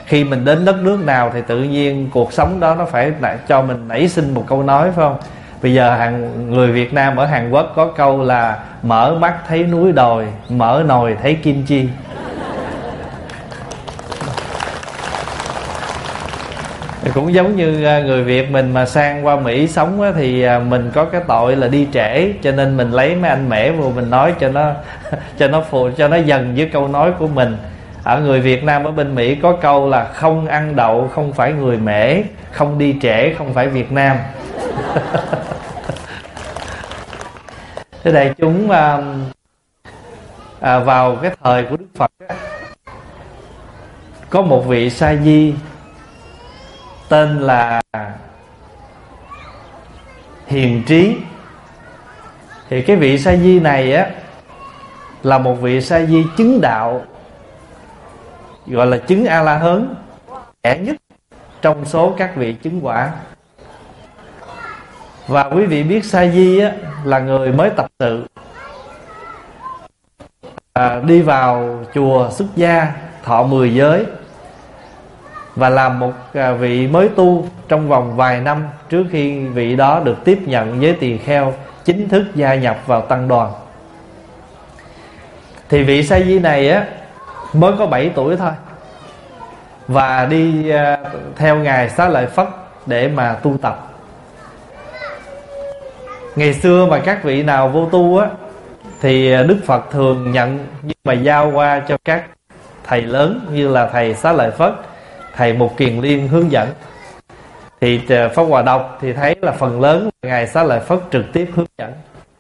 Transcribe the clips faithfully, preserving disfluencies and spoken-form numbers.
khi mình đến đất nước nào thì tự nhiên cuộc sống đó nó phải cho mình nảy sinh một câu nói, phải không? Bây giờ hàng người Việt Nam ở Hàn Quốc có câu là mở mắt thấy núi đồi, mở nồi thấy kim chi. Cũng giống như người Việt mình mà sang qua Mỹ sống á, thì mình có cái tội là đi trễ, cho nên mình lấy mấy anh mẻ vô mình nói cho nó cho nó phù cho nó dần với câu nói của mình. Ở người Việt Nam ở bên Mỹ có câu là không ăn đậu không phải người mễ, không đi trễ không phải Việt Nam. Thế đại chúng à, à, vào cái thời của Đức Phật á, có một vị sa di tên là Hiền Trí. Thì cái vị sa di này á là một vị sa di chứng đạo, gọi là chứng A La Hán, trẻ nhất trong số các vị chứng quả. Và quý vị biết sa di á là người mới tập sự, à, đi vào chùa xuất gia, thọ mười giới và làm một vị mới tu trong vòng vài năm trước khi vị đó được tiếp nhận với tỳ kheo, chính thức gia nhập vào tăng đoàn. Thì vị sa di này á mới có bảy tuổi thôi, và đi theo ngài Xá Lợi Phất để mà tu tập. Ngày xưa mà các vị nào vô tu á thì Đức Phật thường nhận, nhưng mà giao qua cho các thầy lớn như là thầy Xá Lợi Phất, thầy Mục Kiền Liên hướng dẫn. Thì Pháp Hòa đọc thì thấy là phần lớn là ngài Xá Lợi Phất trực tiếp hướng dẫn.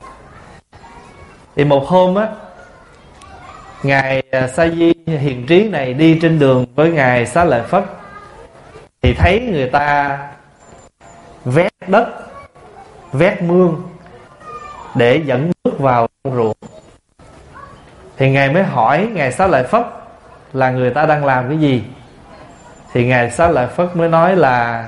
Thì một hôm á, ngài Sa Di Hiền Trí này đi trên đường với ngài Xá Lợi Phất thì thấy người ta vét đất, vét mương để dẫn nước vào trong ruộng. Thì ngài mới hỏi ngài Xá Lợi Phất là người ta đang làm cái gì. Thì ngài Xá Lợi Phất mới nói là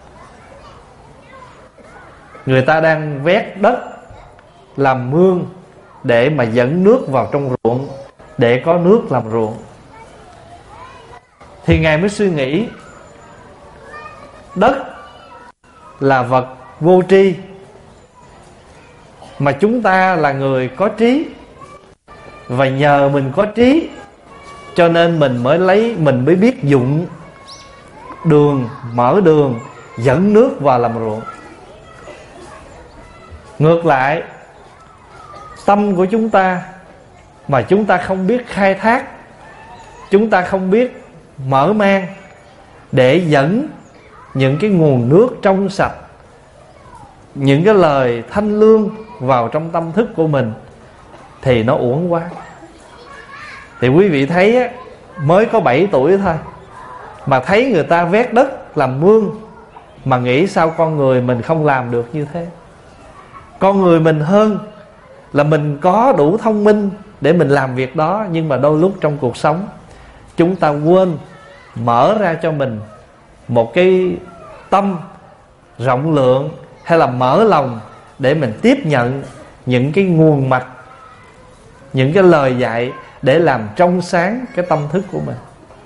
người ta đang vét đất làm mương để mà dẫn nước vào trong ruộng, để có nước làm ruộng. Thì ngài mới suy nghĩ, đất là vật vô tri, mà chúng ta là người có trí, và nhờ mình có trí cho nên mình mới lấy mình mới biết dụng đường, mở đường, dẫn nước vào làm ruộng. Ngược lại, tâm của chúng ta mà chúng ta không biết khai thác, chúng ta không biết mở mang để dẫn những cái nguồn nước trong sạch, những cái lời thanh lương vào trong tâm thức của mình, thì nó uổng quá. Thì quý vị thấy á, mới có bảy tuổi thôi mà thấy người ta vét đất làm mương, mà nghĩ sao con người mình không làm được như thế. Con người mình hơn là mình có đủ thông minh để mình làm việc đó, nhưng mà đôi lúc trong cuộc sống chúng ta quên mở ra cho mình một cái tâm rộng lượng, hay là mở lòng để mình tiếp nhận những cái nguồn mạch, những cái lời dạy để làm trong sáng cái tâm thức của mình.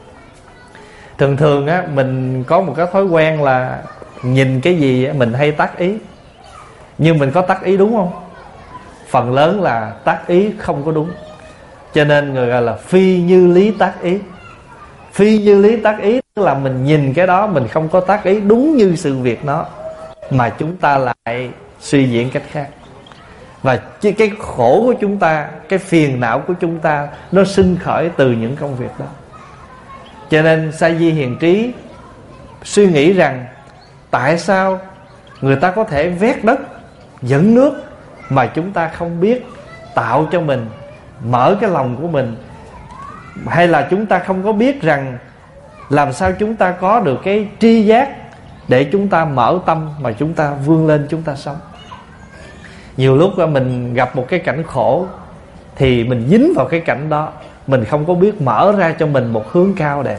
Thường thường á, mình có một cái thói quen là nhìn cái gì á, mình hay tác ý. Nhưng mình có tác ý đúng không? Phần lớn là tác ý không có đúng. Cho nên người gọi là phi như lý tác ý. Phi như lý tác ý tức là mình nhìn cái đó, mình không có tác ý đúng như sự việc nó, mà chúng ta lại suy diễn cách khác. Và cái khổ của chúng ta, cái phiền não của chúng ta, nó sinh khởi từ những công việc đó. Cho nên Sa Di Hiền Trí suy nghĩ rằng tại sao người ta có thể vét đất, dẫn nước, mà chúng ta không biết tạo cho mình, mở cái lòng của mình, hay là chúng ta không có biết rằng làm sao chúng ta có được cái tri giác để chúng ta mở tâm mà chúng ta vươn lên, chúng ta sống. Nhiều lúc mình gặp một cái cảnh khổ thì mình dính vào cái cảnh đó, mình không có biết mở ra cho mình một hướng cao đẹp.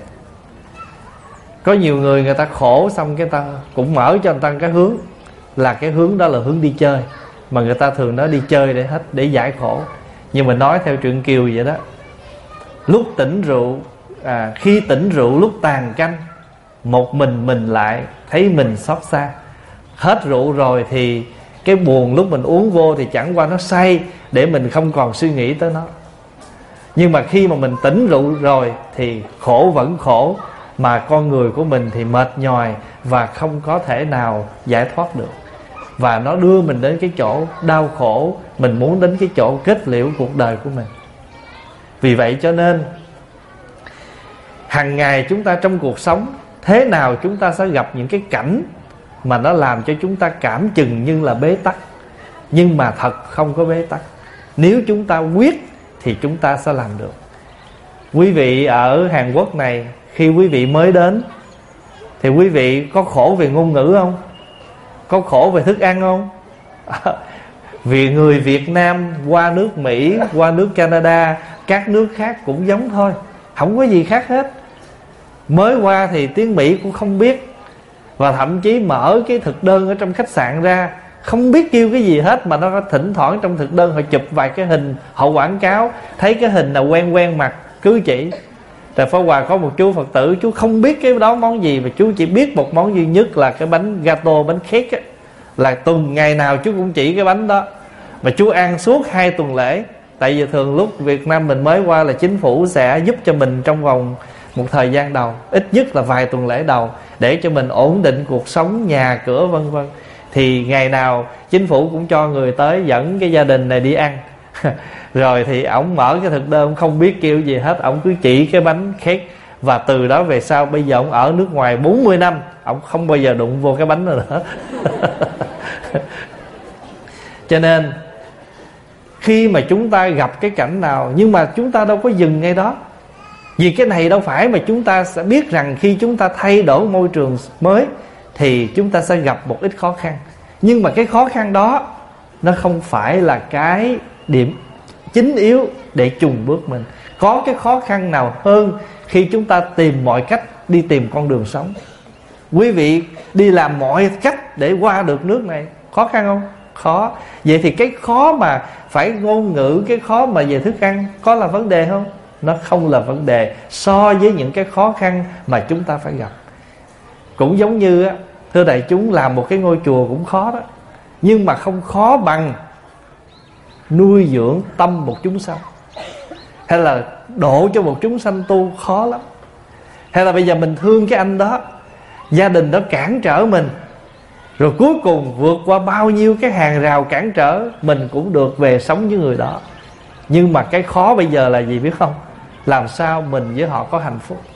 Có nhiều người người ta khổ xong cái ta cũng mở cho người ta cái hướng, là cái hướng đó là hướng đi chơi, mà người ta thường nói đi chơi để hết, để giải khổ. Nhưng mà nói theo truyện Kiều vậy đó, lúc tỉnh rượu à, khi tỉnh rượu lúc tàn canh, một mình mình lại thấy mình xót xa. Hết rượu rồi thì cái buồn lúc mình uống vô thì chẳng qua nó say, để mình không còn suy nghĩ tới nó. Nhưng mà khi mà mình tỉnh rượu rồi thì khổ vẫn khổ, mà con người của mình thì mệt nhòi và không có thể nào giải thoát được. Và nó đưa mình đến cái chỗ đau khổ, mình muốn đến cái chỗ kết liễu cuộc đời của mình. Vì vậy cho nên hàng ngày chúng ta trong cuộc sống, thế nào chúng ta sẽ gặp những cái cảnh mà nó làm cho chúng ta cảm chừng như là bế tắc, nhưng mà thật không có bế tắc. Nếu chúng ta quyết thì chúng ta sẽ làm được. Quý vị ở Hàn Quốc này, khi quý vị mới đến thì quý vị có khổ về ngôn ngữ không? Có khổ về thức ăn không? Vì người Việt Nam qua nước Mỹ, qua nước Canada, các nước khác cũng giống thôi, không có gì khác hết. Mới qua thì tiếng Mỹ cũng không biết, và thậm chí mở cái thực đơn ở trong khách sạn ra không biết kêu cái gì hết, mà nó có thỉnh thoảng trong thực đơn họ chụp vài cái hình, họ quảng cáo, thấy cái hình nào quen quen mặt cứ chỉ. Tại Pháp Hòa có một chú Phật tử, chú không biết cái đó món gì, mà chú chỉ biết một món duy nhất là cái bánh gato, bánh cake á, là tuần ngày nào chú cũng chỉ cái bánh đó, mà chú ăn suốt hai tuần lễ. Tại vì thường lúc Việt Nam mình mới qua là chính phủ sẽ giúp cho mình trong vòng một thời gian đầu, ít nhất là vài tuần lễ đầu, để cho mình ổn định cuộc sống, nhà cửa vân vân. Thì ngày nào chính phủ cũng cho người tới dẫn cái gia đình này đi ăn. Rồi thì ổng mở cái thực đơn không biết kêu gì hết, ổng cứ chỉ cái bánh cake. Và từ đó về sau, bây giờ ổng ở nước ngoài bốn mươi năm, ổng không bao giờ đụng vô cái bánh nữa nữa. Cho nên khi mà chúng ta gặp cái cảnh nào, nhưng mà chúng ta đâu có dừng ngay đó. Vì cái này đâu phải mà chúng ta sẽ biết rằng khi chúng ta thay đổi môi trường mới thì chúng ta sẽ gặp một ít khó khăn. Nhưng mà cái khó khăn đó nó không phải là cái điểm chính yếu để chùng bước mình. Có cái khó khăn nào hơn khi chúng ta tìm mọi cách đi tìm con đường sống? Quý vị đi làm mọi cách để qua được nước này, khó khăn không? Khó. Vậy thì cái khó mà phải ngôn ngữ, cái khó mà về thức ăn có là vấn đề không? Nó không là vấn đề so với những cái khó khăn mà chúng ta phải gặp. Cũng giống như á, thưa đại chúng, làm một cái ngôi chùa cũng khó đó, nhưng mà không khó bằng nuôi dưỡng tâm một chúng sanh, hay là độ cho một chúng sanh tu, khó lắm. Hay là bây giờ mình thương cái anh đó, gia đình đó cản trở mình, rồi cuối cùng vượt qua bao nhiêu cái hàng rào cản trở, mình cũng được về sống với người đó. Nhưng mà cái khó bây giờ là gì biết không? Làm sao mình với họ có hạnh phúc.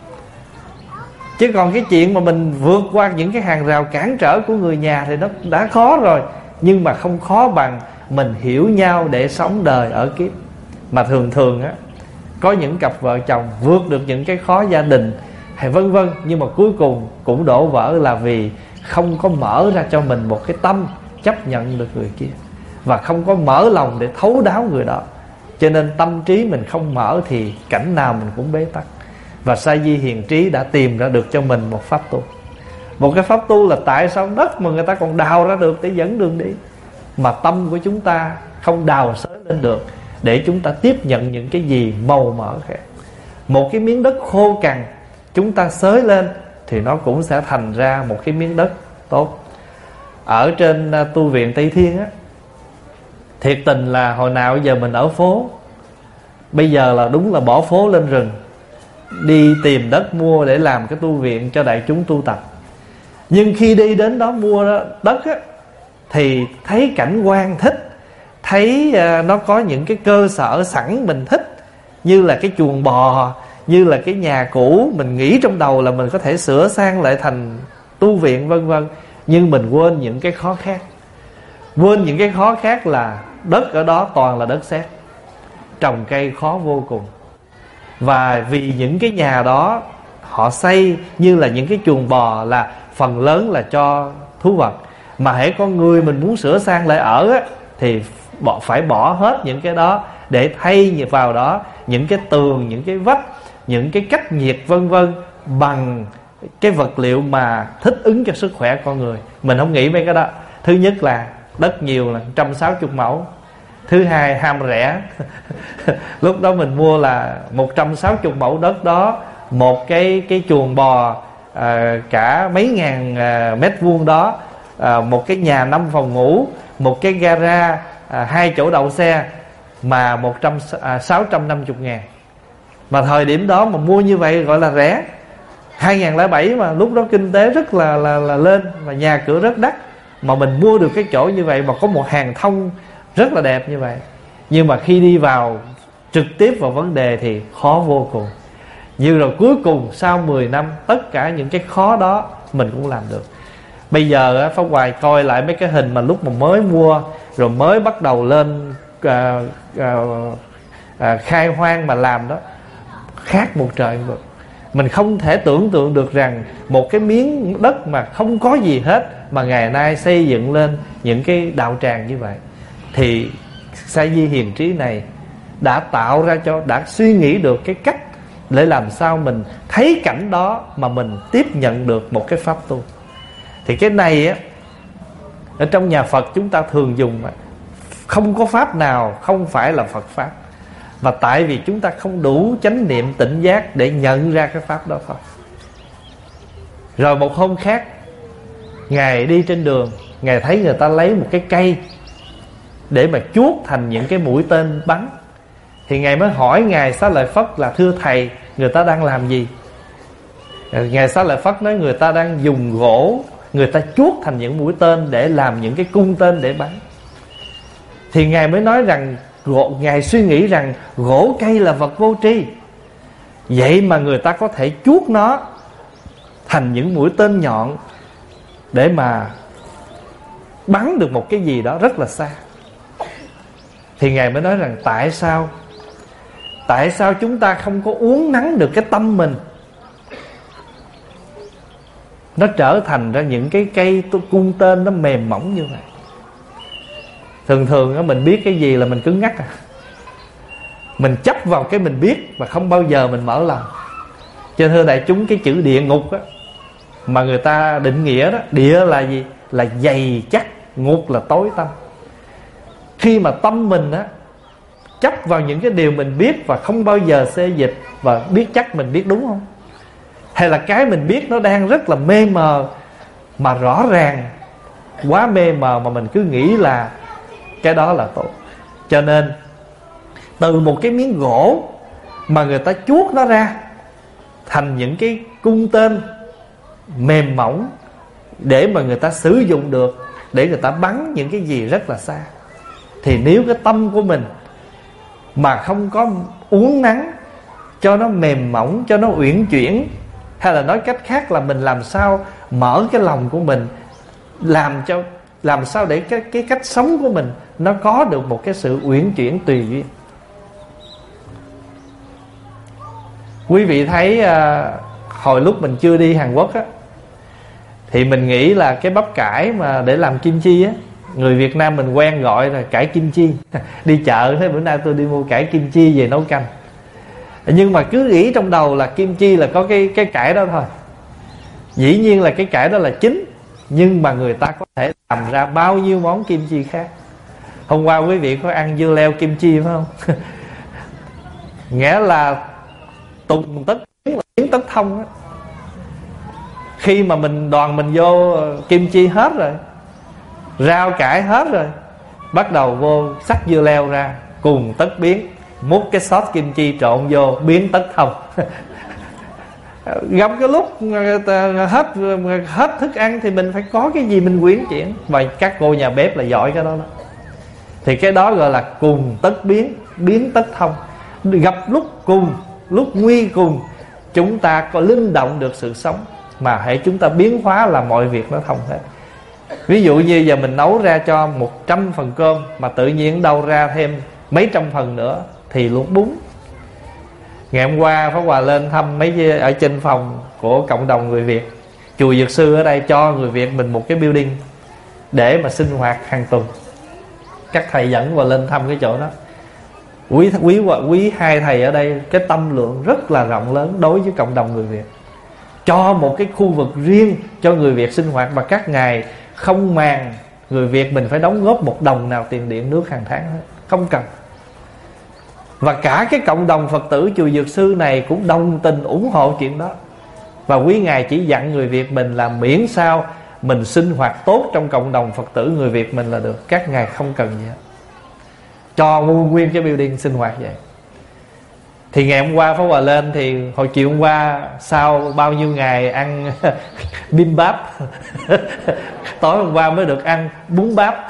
Chứ còn cái chuyện mà mình vượt qua những cái hàng rào cản trở của người nhà thì nó đã khó rồi. Nhưng mà không khó bằng mình hiểu nhau để sống đời ở kiếp. Mà thường thường á, có những cặp vợ chồng vượt được những cái khó gia đình hay vân vân, nhưng mà cuối cùng cũng đổ vỡ là vì không có mở ra cho mình một cái tâm chấp nhận được người kia, và không có mở lòng để thấu đáo người đó. Cho nên tâm trí mình không mở thì cảnh nào mình cũng bế tắc. Và Sa Di Hiền Trí đã tìm ra được cho mình một pháp tu. Một cái pháp tu là tại sao đất mà người ta còn đào ra được để dẫn đường đi, mà tâm của chúng ta không đào xới lên được để chúng ta tiếp nhận những cái gì màu mỡ khác. Một cái miếng đất khô cằn chúng ta xới lên thì nó cũng sẽ thành ra một cái miếng đất tốt. Ở trên uh, tu viện Tây Thiên á, thiệt tình là hồi nào giờ mình ở phố, bây giờ là đúng là bỏ phố lên rừng, đi tìm đất mua để làm cái tu viện cho đại chúng tu tập. Nhưng khi đi đến đó mua đó, đất á, thì thấy cảnh quan thích, thấy uh, nó có những cái cơ sở sẵn mình thích, như là cái chuồng bò, như là cái nhà cũ, mình nghĩ trong đầu là mình có thể sửa sang lại thành tu viện vân vân. Nhưng mình quên những cái khó khác. Quên những cái khó khác là đất ở đó toàn là đất sét, trồng cây khó vô cùng. Và vì những cái nhà đó họ xây như là những cái chuồng bò, là phần lớn là cho thú vật. Mà hễ con người mình muốn sửa sang lại ở á, thì bỏ, phải bỏ hết những cái đó để thay vào đó những cái tường, những cái vách, những cái cách nhiệt vân vân, bằng cái vật liệu mà thích ứng cho sức khỏe con người. Mình không nghĩ mấy cái đó. Thứ nhất là đất nhiều là một trăm sáu mươi mẫu, Thứ hai, ham rẻ. Lúc đó mình mua là một trăm sáu mươi mẫu đất đó, một cái cái chuồng bò à, cả mấy ngàn à, mét vuông đó, à, một cái nhà năm phòng ngủ, một cái gara, à, hai chỗ đậu xe, mà một trăm à, sáu trăm năm mươi ngàn. Mà thời điểm đó mà mua như vậy gọi là rẻ. Hai nghìn lẻ bảy mà lúc đó kinh tế rất là, là, là lên, và nhà cửa rất đắt, mà mình mua được cái chỗ như vậy, mà có một hàng thông rất là đẹp như vậy. Nhưng mà khi đi vào trực tiếp vào vấn đề thì khó vô cùng. Nhưng rồi cuối cùng sau mười năm, tất cả những cái khó đó mình cũng làm được. Bây giờ Pháp Hoài coi lại mấy cái hình mà lúc mà mới mua, rồi mới bắt đầu lên à, à, à, khai hoang mà làm đó, khác một trời một vực. Mình không thể tưởng tượng được rằng một cái miếng đất mà không có gì hết mà ngày nay xây dựng lên những cái đạo tràng như vậy. Thì Sa Di hiền trí này đã tạo ra cho, đã suy nghĩ được cái cách để làm sao mình thấy cảnh đó mà mình tiếp nhận được một cái pháp tu. Thì cái này á, ở trong nhà Phật chúng ta thường dùng, không có pháp nào không phải là Phật pháp. Và tại vì chúng ta không đủ chánh niệm tỉnh giác để nhận ra cái pháp đó thôi. Rồi một hôm khác, Ngài đi trên đường, Ngài thấy người ta lấy một cái cây để mà chuốt thành những cái mũi tên bắn. Thì Ngài mới hỏi Ngài Xá Lợi Phất là: thưa Thầy, người ta đang làm gì? Ngài Xá Lợi Phất nói: người ta đang dùng gỗ, người ta chuốt thành những mũi tên để làm những cái cung tên để bắn. Thì Ngài mới nói rằng, gỗ, Ngài suy nghĩ rằng gỗ cây là vật vô tri, vậy mà người ta có thể chuốt nó thành những mũi tên nhọn để mà bắn được một cái gì đó rất là xa. Thì Ngài mới nói rằng tại sao Tại sao chúng ta không có uốn nắn được cái tâm mình, nó trở thành ra những cái cây cung tên nó mềm mỏng như vậy. Thường thường á, mình biết cái gì là mình cứng ngắc à. Mình chấp vào cái mình biết và không bao giờ mình mở lòng. Cho nên thưa đại chúng, cái chữ địa ngục á, mà người ta định nghĩa đó, địa là gì? Là dày chắc, ngục là tối tăm. Khi mà tâm mình á chấp vào những cái điều mình biết và không bao giờ xê dịch, và biết chắc mình biết đúng không? Hay là cái mình biết nó đang rất là mê mờ, mà rõ ràng quá mê mờ mà mình cứ nghĩ là cái đó là tốt. Cho nên từ một cái miếng gỗ mà người ta chuốt nó ra thành những cái cung tên mềm mỏng để mà người ta sử dụng được, để người ta bắn những cái gì rất là xa. Thì nếu cái tâm của mình mà không có uốn nắn cho nó mềm mỏng, cho nó uyển chuyển, hay là nói cách khác là mình làm sao mở cái lòng của mình, làm cho làm sao để cái, cái cách sống của mình nó có được một cái sự uyển chuyển tùy duyên. Quý vị thấy à, hồi lúc mình chưa đi Hàn Quốc á, thì mình nghĩ là cái bắp cải mà để làm kim chi á, người Việt Nam mình quen gọi là cải kim chi. Đi chợ thế bữa nay tôi đi mua cải kim chi về nấu canh. Nhưng mà cứ nghĩ trong đầu là kim chi là có cái, cái cải đó thôi. Dĩ nhiên là cái cải đó là chính, nhưng mà người ta có thể làm ra bao nhiêu món kim chi khác. Hôm qua quý vị có ăn dưa leo kim chi phải không? Nghĩa là tùng tất biến tất thông á. Khi mà mình đoàn mình vô kim chi hết rồi, rau cải hết rồi, bắt đầu vô sắc dưa leo ra, cùng tất biến, múc cái sốt kim chi trộn vô, biến tất thông. Gặp cái lúc hết hết thức ăn thì mình phải có cái gì mình quyển chuyển. Và các cô nhà bếp là giỏi cái đó đó. Thì cái đó gọi là cùng tất biến, biến tất thông. Gặp lúc cùng, lúc nguy cùng, chúng ta có linh động được sự sống, mà hãy chúng ta biến hóa là mọi việc nó thông hết. Ví dụ như giờ mình nấu ra cho một trăm phần cơm, mà tự nhiên đâu ra thêm mấy trăm phần nữa thì luộc bún. Ngày hôm qua Pháp Hòa lên thăm mấy ở trên phòng của cộng đồng người Việt. Chùa Dược Sư ở đây cho người Việt mình một cái building để mà sinh hoạt hàng tuần. Các thầy dẫn vào lên thăm cái chỗ đó. Quý, quý, quý hai thầy ở đây cái tâm lượng rất là rộng lớn đối với cộng đồng người Việt. Cho một cái khu vực riêng cho người Việt sinh hoạt, mà các ngài không màng người Việt mình phải đóng góp một đồng nào tiền điện nước hàng tháng hết. không cần. Và cả cái cộng đồng Phật tử chùa Dược Sư này cũng đồng tình ủng hộ chuyện đó. Và quý ngài chỉ dặn người Việt mình là miễn sao mình sinh hoạt tốt trong cộng đồng Phật tử người Việt mình là được. Các ngài không cần gì hết, cho nguyên nguyên cái building sinh hoạt vậy. Thì ngày hôm qua Pháp Hòa lên, thì hồi chiều hôm qua sau bao nhiêu ngày ăn bim báp tối hôm qua mới được ăn bún báp.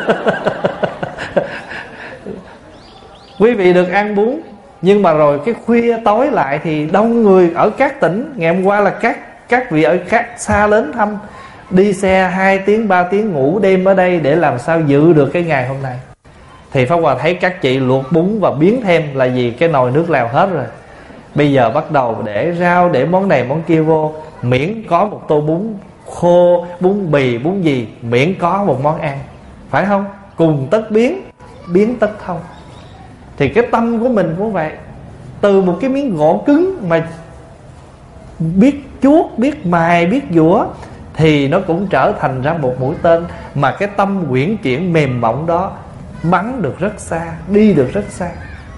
Quý vị được ăn bún, nhưng mà rồi cái khuya tối lại thì đông người ở các tỉnh. Ngày hôm qua là các các vị ở khác xa đến thăm, đi xe hai tiếng ba tiếng ngủ đêm ở đây để làm sao dự được cái ngày hôm nay. Thì Pháp Hòa thấy các chị luộc bún và biến thêm là gì, cái nồi nước lèo hết rồi. Bây giờ bắt đầu để rau, để món này món kia vô, miễn có một tô bún khô, bún bì, bún gì, miễn có một món ăn, phải không? Cùng tất biến, biến tất thông. Thì cái tâm của mình cũng vậy. Từ một cái miếng gỗ cứng mà biết chuốt, biết mài, biết dũa, thì nó cũng trở thành ra một mũi tên. Mà cái tâm quyển chuyển mềm mỏng đó bắn được rất xa, đi được rất xa.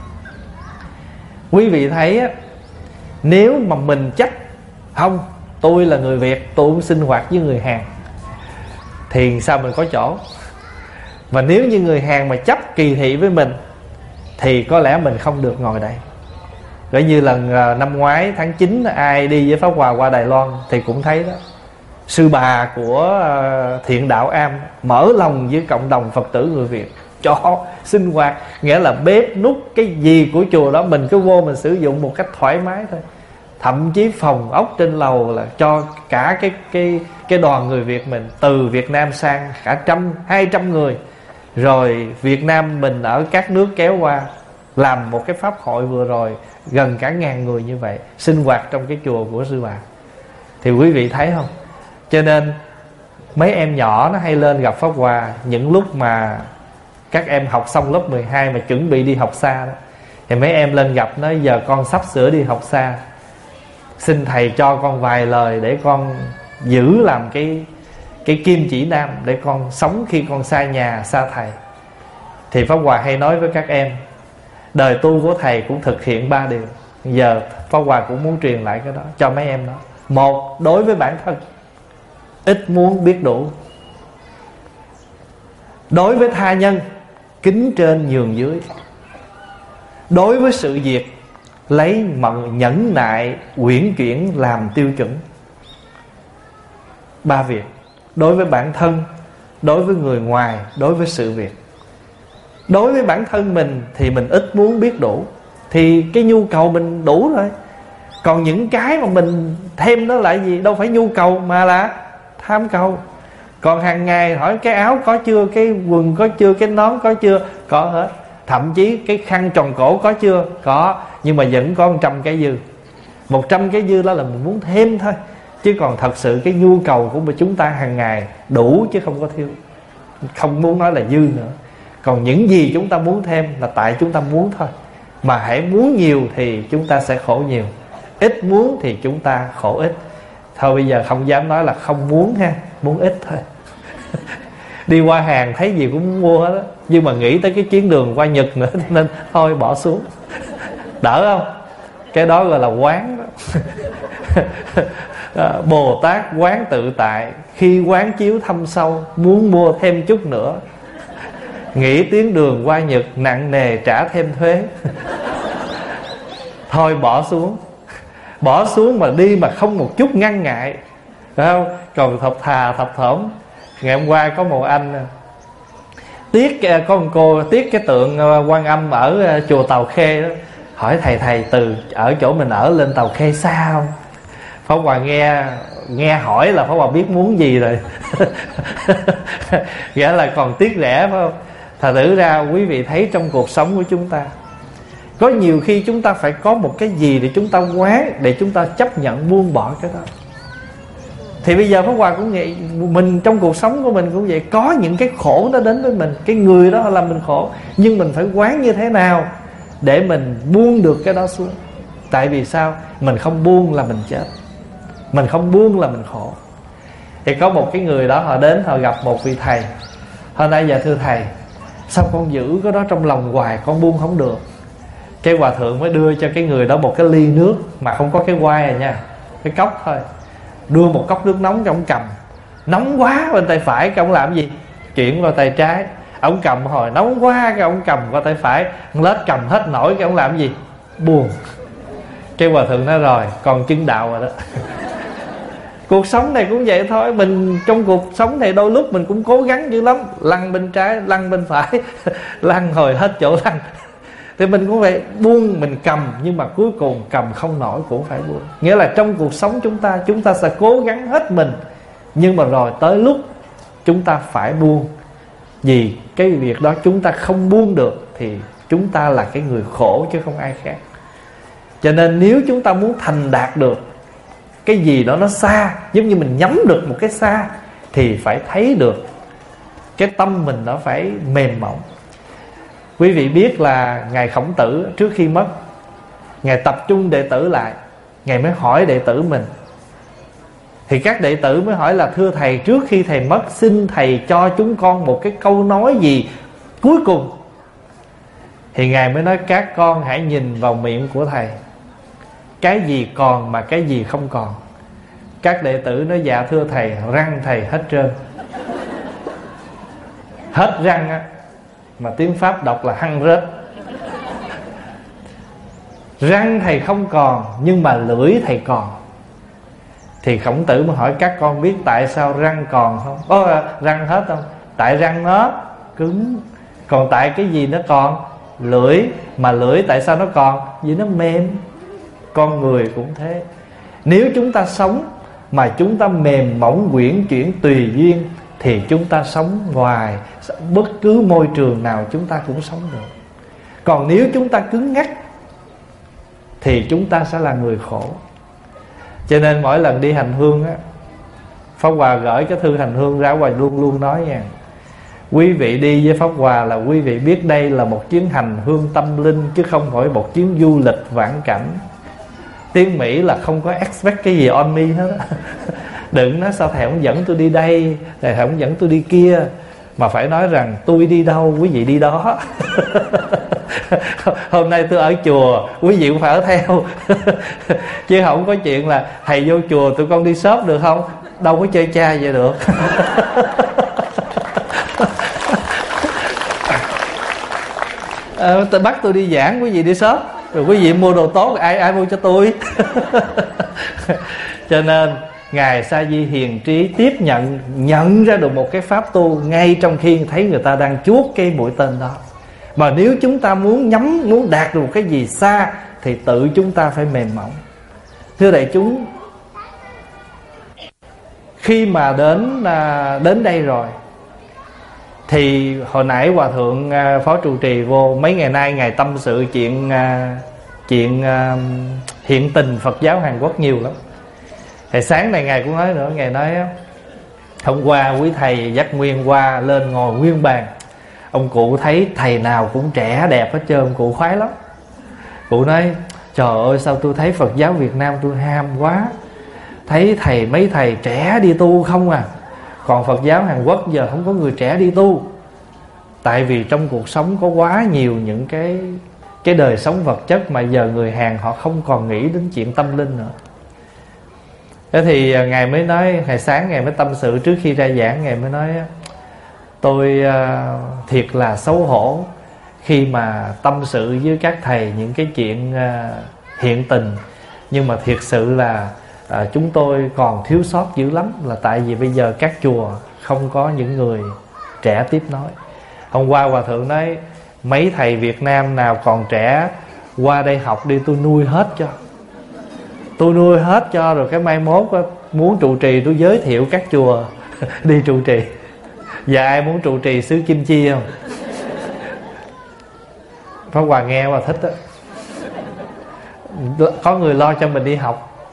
Quý vị thấy á, nếu mà mình chấp không, tôi là người Việt, tôi cũng sinh hoạt với người Hàn, thì sao mình có chỗ. Và nếu như người Hàn mà chấp kỳ thị với mình, thì có lẽ mình không được ngồi đây. Giống như lần năm ngoái tháng chín, ai đi với Pháp Hòa qua Đài Loan thì cũng thấy đó, sư bà của Thiện Đạo Am mở lòng với cộng đồng Phật tử người Việt, cho sinh hoạt, nghĩa là bếp nút cái gì của chùa đó mình cứ vô mình sử dụng một cách thoải mái thôi. Thậm chí phòng ốc trên lầu là cho cả cái cái cái đoàn người Việt mình từ Việt Nam sang cả trăm hai trăm người, rồi Việt Nam mình ở các nước kéo qua làm một cái pháp hội vừa rồi gần cả ngàn người như vậy sinh hoạt trong cái chùa của sư bà. Thì quý vị thấy không? Cho nên mấy em nhỏ nó hay lên gặp Pháp Hòa những lúc mà các em học xong lớp mười hai mà chuẩn bị đi học xa đó, thì mấy em lên gặp nó, giờ con sắp sửa đi học xa, xin thầy cho con vài lời để con giữ làm cái cái kim chỉ nam để con sống khi con xa nhà xa thầy. Thì Pháp Hòa hay nói với các em, đời tu của thầy cũng thực hiện ba điều. Giờ Pháp Hòa cũng muốn truyền lại cái đó cho mấy em đó. Một, đối với bản thân ít muốn biết đủ. Đối với tha nhân kính trên nhường dưới. Đối với sự việc lấy mận nhẫn nại uyển chuyển làm tiêu chuẩn. Ba việc: đối với bản thân, đối với người ngoài, đối với sự việc. Đối với bản thân mình thì mình ít muốn biết đủ, thì cái nhu cầu mình đủ rồi. Còn những cái mà mình thêm đó là gì? Đâu phải nhu cầu mà là tham cầu. Còn hàng ngày hỏi cái áo có chưa, cái quần có chưa, cái nón có chưa, có hết. Thậm chí cái khăn tròn cổ có chưa, có. Nhưng mà vẫn có một trăm cái dư. Một trăm cái dư đó là mình muốn thêm thôi. Chứ còn thật sự cái nhu cầu của chúng ta hàng ngày đủ chứ không có thiếu. Không muốn nói là dư nữa. Còn những gì chúng ta muốn thêm là tại chúng ta muốn thôi. Mà hãy muốn nhiều thì chúng ta sẽ khổ nhiều, ít muốn thì chúng ta khổ ít. Thôi bây giờ không dám nói là không muốn ha, muốn ít thôi. Đi qua hàng thấy gì cũng muốn mua hết á, nhưng mà nghĩ tới cái chuyến đường qua Nhật nữa nên thôi bỏ xuống. Đỡ không? Cái đó gọi là quán đó. Bồ Tát quán tự tại, khi quán chiếu thâm sâu, muốn mua thêm chút nữa. Nghĩ tuyến đường qua Nhật nặng nề trả thêm thuế. Thôi bỏ xuống. Bỏ xuống mà đi mà không một chút ngăn ngại, phải không? Còn thập thà thập thỏm. Ngày hôm qua có một anh tiếc, có một cô tiếc cái tượng Quan Âm ở chùa Tàu Khê đó, hỏi thầy thầy từ ở chỗ mình ở lên Tàu Khê xa không? Pháp Hòa nghe nghe hỏi là Pháp Hòa biết muốn gì rồi. Nghĩa là còn tiếc rẻ, phải không? Thật thử ra quý vị thấy trong cuộc sống của chúng ta, có nhiều khi chúng ta phải có một cái gì để chúng ta quán, để chúng ta chấp nhận buông bỏ cái đó. Thì bây giờ Pháp Hòa cũng vậy, mình trong cuộc sống của mình cũng vậy. Có những cái khổ nó đến với mình, cái người đó làm mình khổ, nhưng mình phải quán như thế nào để mình buông được cái đó xuống. Tại vì sao? Mình không buông là mình chết, mình không buông là mình khổ. Thì có một cái người đó, họ đến họ gặp một vị thầy. Hôm nay giờ thưa thầy, sao con giữ cái đó trong lòng hoài, con buông không được. Cái hòa thượng mới đưa cho cái người đó một cái ly nước mà không có cái quai à nha, cái cốc thôi. Đưa một cốc nước nóng cho ông cầm. Nóng quá bên tay phải, cái ông làm gì? Chuyển qua tay trái. Ông cầm hồi nóng quá, cái ông cầm qua tay phải. Lết cầm hết nổi, cái ông làm gì? Buồn. Cái hòa thượng nói rồi, còn chứng đạo rồi đó. Cuộc sống này cũng vậy thôi. Mình trong cuộc sống này đôi lúc mình cũng cố gắng dữ lắm, lăn bên trái, lăn bên phải, lăn hồi hết chỗ lăn. Thì mình cũng phải buông, mình cầm, nhưng mà cuối cùng cầm không nổi cũng phải buông. Nghĩa là trong cuộc sống chúng ta, chúng ta sẽ cố gắng hết mình, nhưng mà rồi tới lúc chúng ta phải buông. Vì cái việc đó chúng ta không buông được thì chúng ta là cái người khổ chứ không ai khác. Cho nên nếu chúng ta muốn thành đạt được cái gì đó nó xa, giống như mình nhắm được một cái xa, thì phải thấy được cái tâm mình nó phải mềm mỏng. Quý vị biết là Ngài Khổng Tử trước khi mất, Ngài tập trung đệ tử lại, Ngài mới hỏi đệ tử mình. Thì các đệ tử mới hỏi là: thưa Thầy, trước khi Thầy mất, xin Thầy cho chúng con một cái câu nói gì cuối cùng. Thì Ngài mới nói: các con hãy nhìn vào miệng của Thầy, cái gì còn mà cái gì không còn. Các đệ tử nói: dạ thưa Thầy, răng Thầy hết trơn. Hết răng á, mà tiếng Pháp đọc là hăng rớt. Răng Thầy không còn, nhưng mà lưỡi Thầy còn. Thì Khổng Tử mới hỏi: các con biết tại sao răng còn không? Ô, răng hết không? Tại răng nó cứng. Còn tại cái gì nó còn? Lưỡi. Mà lưỡi tại sao nó còn? Vì nó mềm. Con người cũng thế. Nếu chúng ta sống mà chúng ta mềm mỏng, quyển chuyển tùy duyên, thì chúng ta sống ngoài bất cứ môi trường nào chúng ta cũng sống được. Còn nếu chúng ta cứng ngắc thì chúng ta sẽ là người khổ. Cho nên mỗi lần đi hành hương á, Pháp Hòa gửi cái thư hành hương ra, Hòa luôn luôn nói nha: quý vị đi với Pháp Hòa là quý vị biết đây là một chuyến hành hương tâm linh, chứ không phải một chuyến du lịch vãn cảnh. Tiếng Mỹ là không có expect cái gì on me hết á. Đừng nói sao Thầy không dẫn tôi đi đây, Thầy không dẫn tôi đi kia, mà phải nói rằng tôi đi đâu quý vị đi đó. Hôm nay tôi ở chùa, quý vị cũng phải ở theo. Chứ không có chuyện là Thầy vô chùa tụi con đi shop được không? Đâu có chơi cha vậy được. À, tôi bắt tôi đi giảng, quý vị đi shop, rồi quý vị mua đồ tốt, ai ai mua cho tôi. Cho nên Ngài Sa Di hiền trí tiếp nhận, nhận ra được một cái pháp tu ngay trong khi thấy người ta đang chuốt cái mũi tên đó. Mà nếu chúng ta muốn nhắm, muốn đạt được một cái gì xa, thì tự chúng ta phải mềm mỏng. Thưa đại chúng, khi mà đến đến đây rồi, thì hồi nãy Hòa Thượng Phó trụ trì vô, mấy ngày nay Ngài tâm sự chuyện Chuyện hiện tình Phật giáo Hàn Quốc nhiều lắm. Thì sáng nay Ngài cũng nói nữa, Ngài nói: hôm qua quý Thầy dắt Nguyên qua lên ngồi nguyên bàn, ông cụ thấy thầy nào cũng trẻ đẹp hết trơn, ông cụ khoái lắm. Cụ nói: trời ơi, sao tôi thấy Phật giáo Việt Nam tôi ham quá, thấy thầy mấy thầy trẻ đi tu không à. Còn Phật giáo Hàn Quốc giờ không có người trẻ đi tu. Tại vì trong cuộc sống có quá nhiều những cái Cái đời sống vật chất mà giờ người Hàn họ không còn nghĩ đến chuyện tâm linh nữa. Thế thì Ngài mới nói, ngày sáng Ngài mới tâm sự trước khi ra giảng, Ngài mới nói: tôi uh, thiệt là xấu hổ khi mà tâm sự với các thầy những cái chuyện uh, hiện tình. Nhưng mà thiệt sự là uh, chúng tôi còn thiếu sót dữ lắm. Là tại vì bây giờ các chùa không có những người trẻ tiếp nói. Hôm qua Hòa Thượng nói: mấy thầy Việt Nam nào còn trẻ qua đây học đi, tôi nuôi hết cho. Tôi nuôi hết cho, rồi cái mai mốt muốn trụ trì tôi giới thiệu các chùa đi trụ trì. Và ai muốn trụ trì xứ Kim Chi không? Pháp Hòa nghe và thích đó. Có người lo cho mình đi học.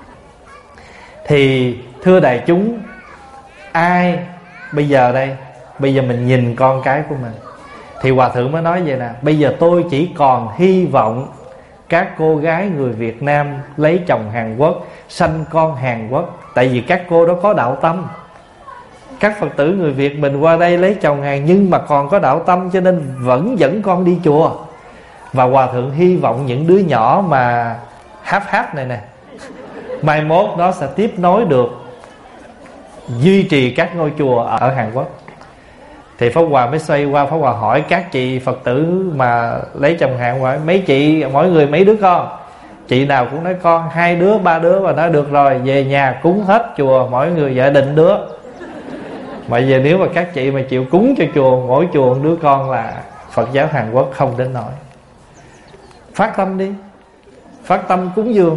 Thì thưa đại chúng, ai bây giờ đây, bây giờ mình nhìn con cái của mình, thì Hòa Thượng mới nói vậy nè: bây giờ tôi chỉ còn hy vọng các cô gái người Việt Nam lấy chồng Hàn Quốc, sanh con Hàn Quốc. Tại vì các cô đó có đạo tâm. các Phật tử người Việt mình qua đây lấy chồng hàng nhưng mà còn có đạo tâm, cho nên vẫn dẫn con đi chùa. Và Hòa Thượng hy vọng những đứa nhỏ mà háp háp này nè, mai mốt nó sẽ tiếp nối được, duy trì các ngôi chùa ở Hàn Quốc. Thì Pháp Hòa mới xoay qua, Pháp Hòa hỏi các chị Phật tử mà lấy chồng Hàn Quốc: mấy chị mỗi người mấy đứa con? Chị nào cũng nói con hai đứa ba đứa, và nói được rồi, về nhà cúng hết chùa, mỗi người vợ định đứa. Mà giờ nếu mà các chị mà chịu cúng cho chùa, mỗi chùa một đứa con là Phật giáo Hàn Quốc không đến nổi. Phát tâm đi, phát tâm cúng dường.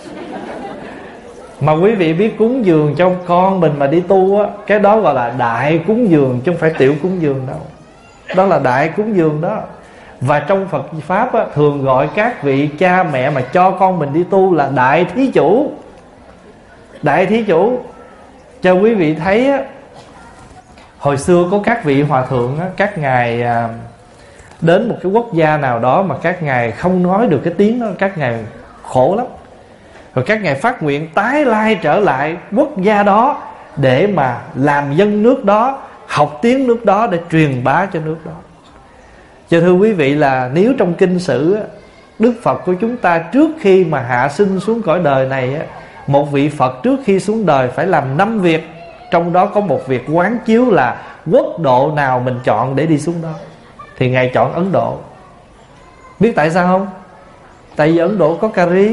Mà quý vị biết cúng dường cho con mình mà đi tu á, cái đó gọi là đại cúng dường, chứ không phải tiểu cúng dường đâu. Đó là đại cúng dường đó. Và trong Phật Pháp á, thường gọi các vị cha mẹ mà cho con mình đi tu là đại thí chủ. Đại thí chủ. Cho quý vị thấy á, hồi xưa có các vị hòa thượng á, các ngài à, đến một cái quốc gia nào đó mà các ngài không nói được cái tiếng đó, các ngài khổ lắm. Rồi các ngài phát nguyện tái lai trở lại quốc gia đó để mà làm dân nước đó, học tiếng nước đó để truyền bá cho nước đó. Cho thưa quý vị là nếu trong kinh sử á, Đức Phật của chúng ta trước khi mà hạ sinh xuống cõi đời này á, một vị Phật trước khi xuống đời phải làm năm việc. Trong đó có một việc quán chiếu là quốc độ nào mình chọn để đi xuống đó. Thì ngài chọn Ấn Độ. Biết tại sao không? Tại vì Ấn Độ có cà ri.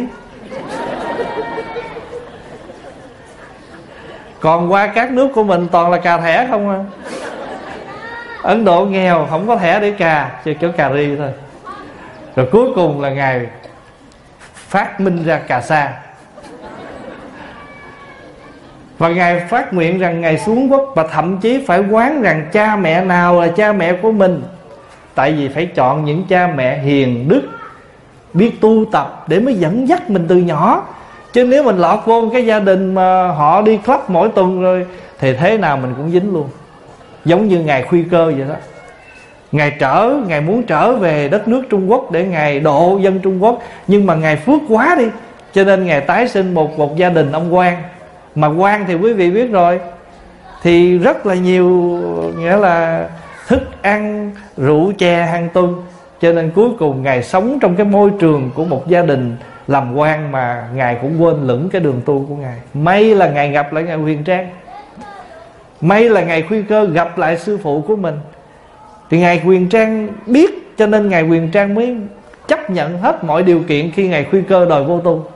Còn qua các nước của mình toàn là cà thẻ không à. Ấn Độ nghèo, không có thẻ để cà, chỉ có cà ri thôi. Rồi cuối cùng là ngài phát minh ra cà sa. Và ngài phát nguyện rằng ngài xuống quốc, và thậm chí phải quán rằng cha mẹ nào là cha mẹ của mình. Tại vì phải chọn những cha mẹ hiền đức, biết tu tập để mới dẫn dắt mình từ nhỏ. Chứ nếu mình lọt vô cái gia đình mà họ đi club mỗi tuần rồi thì thế nào mình cũng dính luôn. Giống như ngài Khuy Cơ vậy đó. Ngài trở, ngài muốn trở về đất nước Trung Quốc để ngài độ dân Trung Quốc, nhưng mà ngài phước quá đi, cho nên ngài tái sinh một một gia đình ông quan. Mà quan thì quý vị biết rồi, thì rất là nhiều, nghĩa là thức ăn, rượu chè hàng tuần. Cho nên cuối cùng ngài sống trong cái môi trường của một gia đình làm quan mà ngài cũng quên lửng cái đường tu của ngài. May là ngài gặp lại ngài Huyền Trang, may là ngài Khuy Cơ gặp lại sư phụ của mình. Thì ngài Huyền Trang biết, cho nên ngài Huyền Trang mới chấp nhận hết mọi điều kiện khi ngài Khuy Cơ đòi vô tu.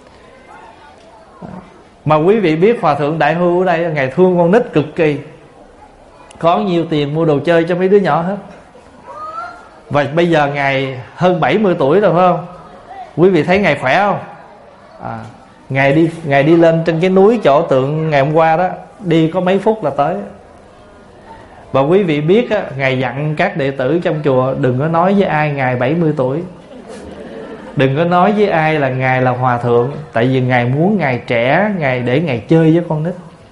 Mà quý vị biết Hòa Thượng Đại Hưu ở đây, ngài thương con nít cực kỳ, có nhiều tiền mua đồ chơi cho mấy đứa nhỏ hết. Và bây giờ ngài hơn bảy mươi tuổi rồi phải không? Quý vị thấy ngài khỏe không? À, ngài đi ngài đi lên trên cái núi chỗ tượng ngày hôm qua đó, đi có mấy phút là tới. Và quý vị biết á, ngài dặn các đệ tử trong chùa đừng có nói với ai ngài bảy mươi tuổi, đừng có nói với ai là ngài là hòa thượng. Tại vì ngài muốn ngài trẻ, ngài để ngài chơi với con nít.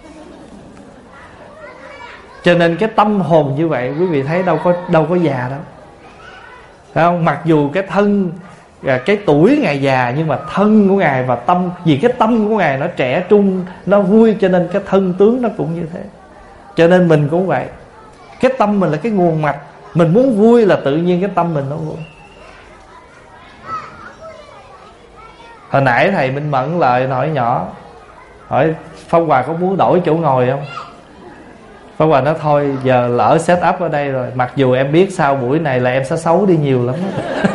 Cho nên cái tâm hồn như vậy quý vị thấy đâu có đâu có già đâu, phải không? Mặc dù cái thân, cái tuổi ngài già, nhưng mà thân của ngài và tâm, vì cái tâm của ngài nó trẻ trung, nó vui, cho nên cái thân tướng nó cũng như thế. Cho nên mình cũng vậy. Cái tâm mình là cái nguồn mạch, mình muốn vui là tự nhiên cái tâm mình nó vui. Hồi nãy thầy Minh Mẫn lời nói nhỏ, hỏi Pháp Hòa có muốn đổi chỗ ngồi không? Pháp Hòa nói thôi giờ lỡ set up ở đây rồi, mặc dù em biết sau buổi này là em sẽ xấu đi nhiều lắm.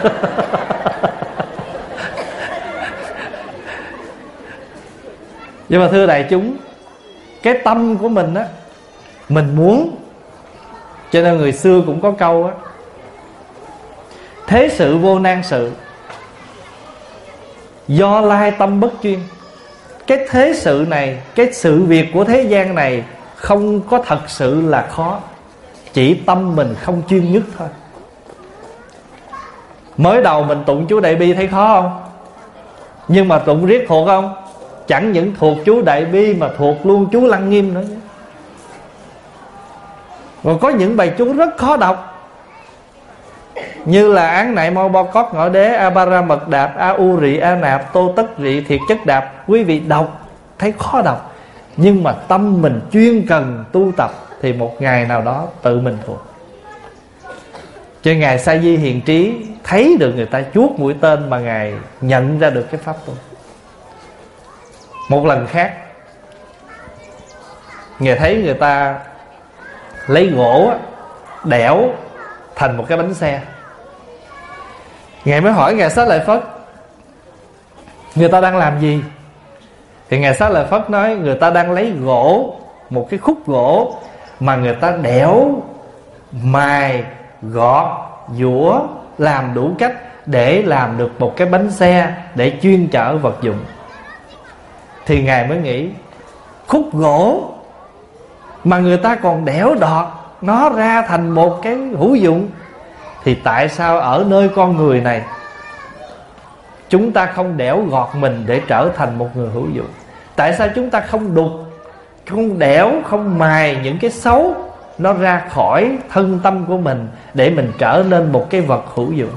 Nhưng mà thưa đại chúng, cái tâm của mình á, mình muốn. Cho nên người xưa cũng có câu á: thế sự vô nan sự, do lai tâm bất chuyên. Cái thế sự này, cái sự việc của thế gian này không có thật sự là khó, chỉ tâm mình không chuyên nhất thôi. Mới đầu mình tụng chú Đại Bi thấy khó không? Nhưng mà tụng riết thuộc không? Chẳng những thuộc chú Đại Bi mà thuộc luôn chú Lăng Nghiêm nữa. Còn có những bài chú rất khó đọc, như là Án Nại Mau Bo Cót Ngõ Đế, A Ba Ra Mật Đạp, A U Rị A Nạp, Tô Tất Rị Thiệt Chất Đạp. Quý vị đọc thấy khó đọc, nhưng mà tâm mình chuyên cần tu tập thì một ngày nào đó tự mình thuộc. Cho nên Ngài Sa Di hiền trí thấy được người ta chuốt mũi tên mà Ngài nhận ra được cái pháp tu. Một lần khác, Ngài thấy người ta lấy gỗ đẽo thành một cái bánh xe. Ngài mới hỏi Ngài Xá Lợi Phất, người ta đang làm gì? Thì Ngài Xá Lợi Phất nói, người ta đang lấy gỗ, một cái khúc gỗ mà người ta đẽo, mài, gọt, giũa, làm đủ cách để làm được một cái bánh xe để chuyên chở vật dụng. Thì Ngài mới nghĩ, khúc gỗ mà người ta còn đẽo đọt nó ra thành một cái hữu dụng, thì tại sao ở nơi con người này chúng ta không đẽo gọt mình để trở thành một người hữu dụng? Tại sao chúng ta không đục, không đẽo, không mài những cái xấu nó ra khỏi thân tâm của mình để mình trở nên một cái vật hữu dụng?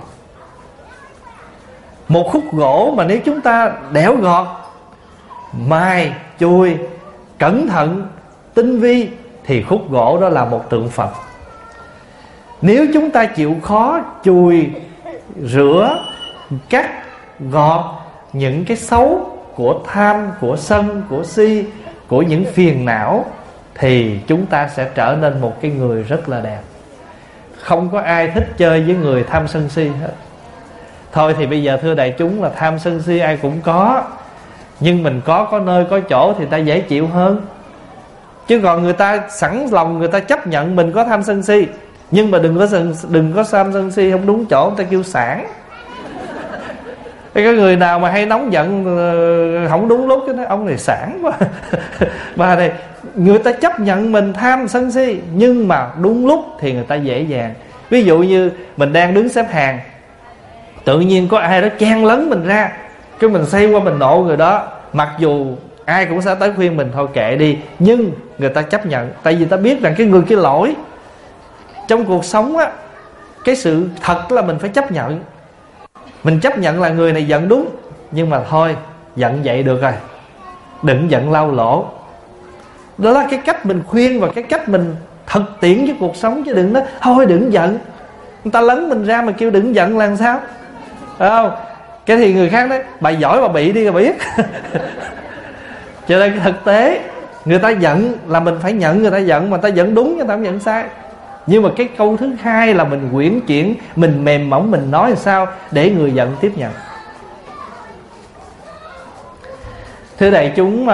Một khúc gỗ mà nếu chúng ta đẽo gọt, mài, chùi, cẩn thận, tinh vi, thì khúc gỗ đó là một tượng Phật. Nếu chúng ta chịu khó chùi, rửa, cắt, gọt những cái xấu của tham, của sân, của si, của những phiền não, thì chúng ta sẽ trở nên một cái người rất là đẹp. Không có ai thích chơi với người tham sân si hết. Thôi thì bây giờ thưa đại chúng, là tham sân si ai cũng có, nhưng mình có có nơi có chỗ thì ta dễ chịu hơn. Chứ còn người ta sẵn lòng, người ta chấp nhận mình có tham sân si, nhưng mà đừng có đừng có tham sân si không đúng chỗ, người ta kêu sản. Cái người nào mà hay nóng giận không đúng lúc, cái nói ông này sản quá. Mà này, người ta chấp nhận mình tham sân si, nhưng mà đúng lúc thì người ta dễ dàng. Ví dụ như mình đang đứng xếp hàng, tự nhiên có ai đó chen lấn mình ra, cái mình xoay qua mình nộ người đó. Mặc dù ai cũng sẽ tới khuyên mình thôi kệ đi, nhưng người ta chấp nhận. Tại vì ta biết rằng cái người kia lỗi. Trong cuộc sống á, cái sự thật là mình phải chấp nhận. Mình chấp nhận là người này giận đúng, nhưng mà thôi, giận vậy được rồi, đừng giận lau lỗ. Đó là cái cách mình khuyên và cái cách mình thực tiễn với cuộc sống. Chứ đừng nói thôi đừng giận, người ta lấn mình ra mà kêu đừng giận là làm sao? Phải không? Cái thì người khác nói bà giỏi bà bị đi rồi biết. Cho nên thực tế người ta giận là mình phải nhận người ta giận, mà người ta giận đúng, người ta không giận sai. Nhưng mà cái câu thứ hai là mình quyển chuyển, mình mềm mỏng, mình nói làm sao để người giận tiếp nhận. Thưa đại chúng,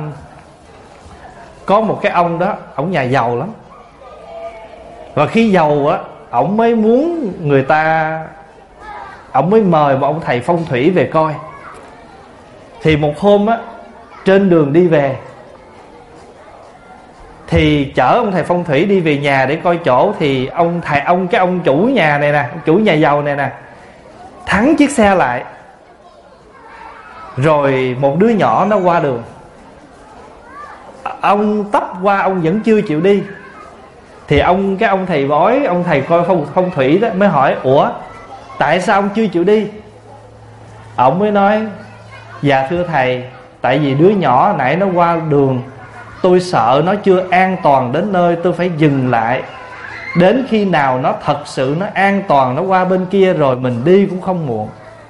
có một cái ông đó, ổng nhà giàu lắm. Và khi giàu á, ổng mới muốn người ta, ổng mới mời một ông thầy phong thủy về coi. Thì một hôm á, trên đường đi về, thì chở ông thầy phong thủy đi về nhà để coi chỗ. Thì ông thầy ông cái ông chủ nhà này nè, chủ nhà giàu này nè, thắng chiếc xe lại. Rồi một đứa nhỏ nó qua đường, ông tấp qua, ông vẫn chưa chịu đi. Thì ông cái ông thầy bói, ông thầy coi phong, phong thủy đó mới hỏi, ủa tại sao ông chưa chịu đi? Ông mới nói, dạ thưa thầy, tại vì đứa nhỏ nãy nó qua đường, tôi sợ nó chưa an toàn đến nơi, tôi phải dừng lại. Đến khi nào nó thật sự nó an toàn, nó qua bên kia rồi mình đi cũng không muộn.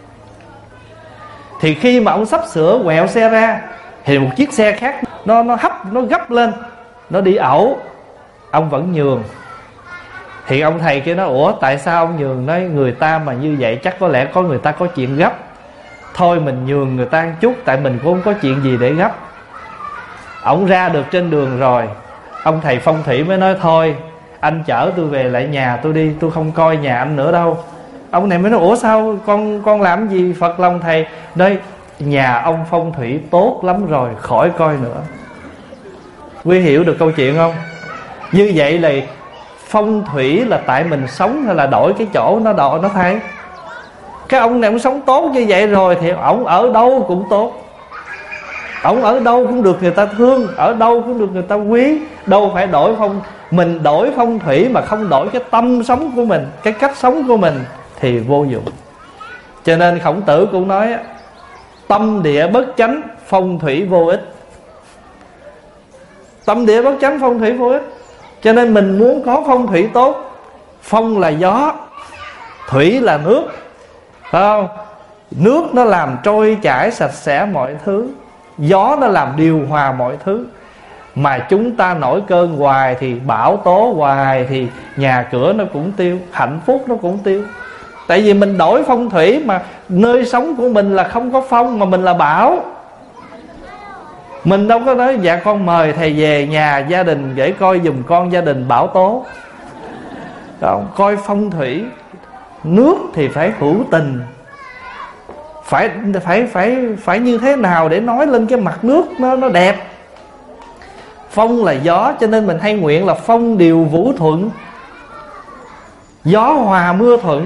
Thì khi mà ông sắp sửa quẹo xe ra, thì một chiếc xe khác Nó nó hấp, nó gấp lên, nó đi ẩu. Ông vẫn nhường. Thì ông thầy kia nói, ủa tại sao ông nhường? Nói người ta mà như vậy chắc có lẽ có người ta có chuyện gấp, thôi mình nhường người ta một chút, tại mình cũng không có chuyện gì để gấp. Ông ra được trên đường rồi, ông thầy phong thủy mới nói, thôi anh chở tôi về lại nhà tôi đi, tôi không coi nhà anh nữa đâu. Ông này mới nói, ủa sao con con làm gì Phật lòng thầy? Nói nhà ông phong thủy tốt lắm rồi, khỏi coi nữa. Quý hiểu được câu chuyện không? Như vậy là phong thủy là tại mình sống hay là đổi cái chỗ nó đọ nó thay? Cái ông này ông sống tốt như vậy rồi thì ông ở đâu cũng tốt, ông ở đâu cũng được người ta thương, ở đâu cũng được người ta quý. Đâu phải đổi phong, mình đổi phong thủy mà không đổi cái tâm sống của mình, cái cách sống của mình thì vô dụng. Cho nên Khổng Tử cũng nói, tâm địa bất chánh, phong thủy vô ích. Tâm địa bất chánh, phong thủy vô ích. Cho nên mình muốn có phong thủy tốt, phong là gió, thủy là nước, phải không? Nước nó làm trôi chảy sạch sẽ mọi thứ, gió nó làm điều hòa mọi thứ. Mà chúng ta nổi cơn hoài thì bão tố hoài thì nhà cửa nó cũng tiêu, hạnh phúc nó cũng tiêu. Tại vì mình đổi phong thủy mà nơi sống của mình là không có phong, mà mình là bão. Mình đâu có nói dạ con mời thầy về nhà gia đình để coi giùm con gia đình bão tố. Không, coi phong thủy. Nước thì phải hữu tình, phải phải phải phải như thế nào để nói lên cái mặt nước nó nó đẹp. Phong là gió, cho nên mình hay nguyện là phong điều vũ thuận, gió hòa mưa thuận.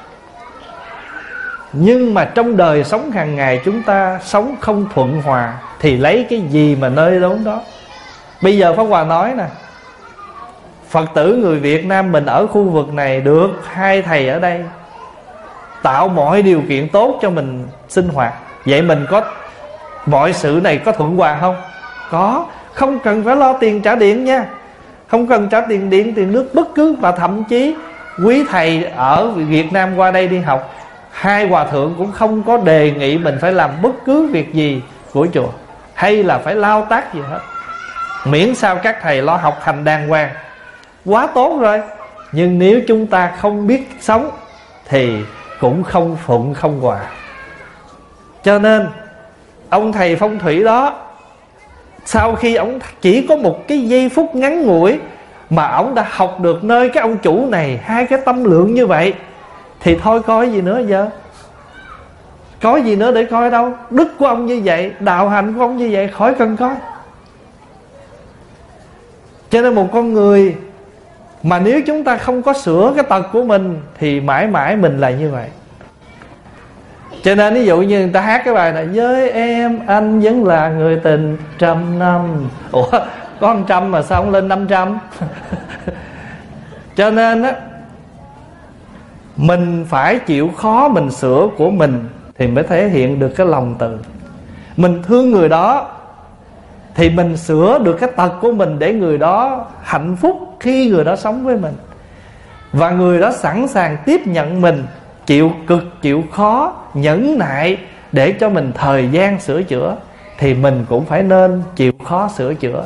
Nhưng mà trong đời sống hàng ngày chúng ta sống không thuận hòa thì lấy cái gì mà nơi đó đó. Bây giờ Pháp Hòa nói nè, Phật tử người Việt Nam mình ở khu vực này được hai thầy ở đây tạo mọi điều kiện tốt cho mình sinh hoạt. Vậy mình có mọi sự này có thuận hòa không? Có. Không cần phải lo tiền trả điện nha, không cần trả tiền điện, tiền nước bất cứ. Và thậm chí quý thầy ở Việt Nam qua đây đi học, hai hòa thượng cũng không có đề nghị mình phải làm bất cứ việc gì của chùa, hay là phải lao tác gì hết, miễn sao các thầy lo học hành đàng hoàng, quá tốt rồi. Nhưng nếu chúng ta không biết sống thì cũng không thuận không hòa. Cho nên ông thầy phong thủy đó, sau khi ông chỉ có một cái giây phút ngắn ngủi mà ông đã học được nơi cái ông chủ này hai cái tâm lượng như vậy, thì thôi coi gì nữa giờ. Có gì nữa để coi đâu. Đức của ông như vậy, đạo hạnh của ông như vậy, khỏi cần coi. Cho nên một con người mà nếu chúng ta không có sửa cái tật của mình thì mãi mãi mình là như vậy. Cho nên ví dụ như người ta hát cái bài này: với em anh vẫn là người tình trăm năm. Ủa, có một trăm mà sao không lên năm trăm? Cho nên á, mình phải chịu khó mình sửa của mình thì mới thể hiện được cái lòng từ. Mình thương người đó thì mình sửa được cái tật của mình để người đó hạnh phúc khi người đó sống với mình. Và người đó sẵn sàng tiếp nhận mình, chịu cực, chịu khó, nhẫn nại để cho mình thời gian sửa chữa, thì mình cũng phải nên chịu khó sửa chữa.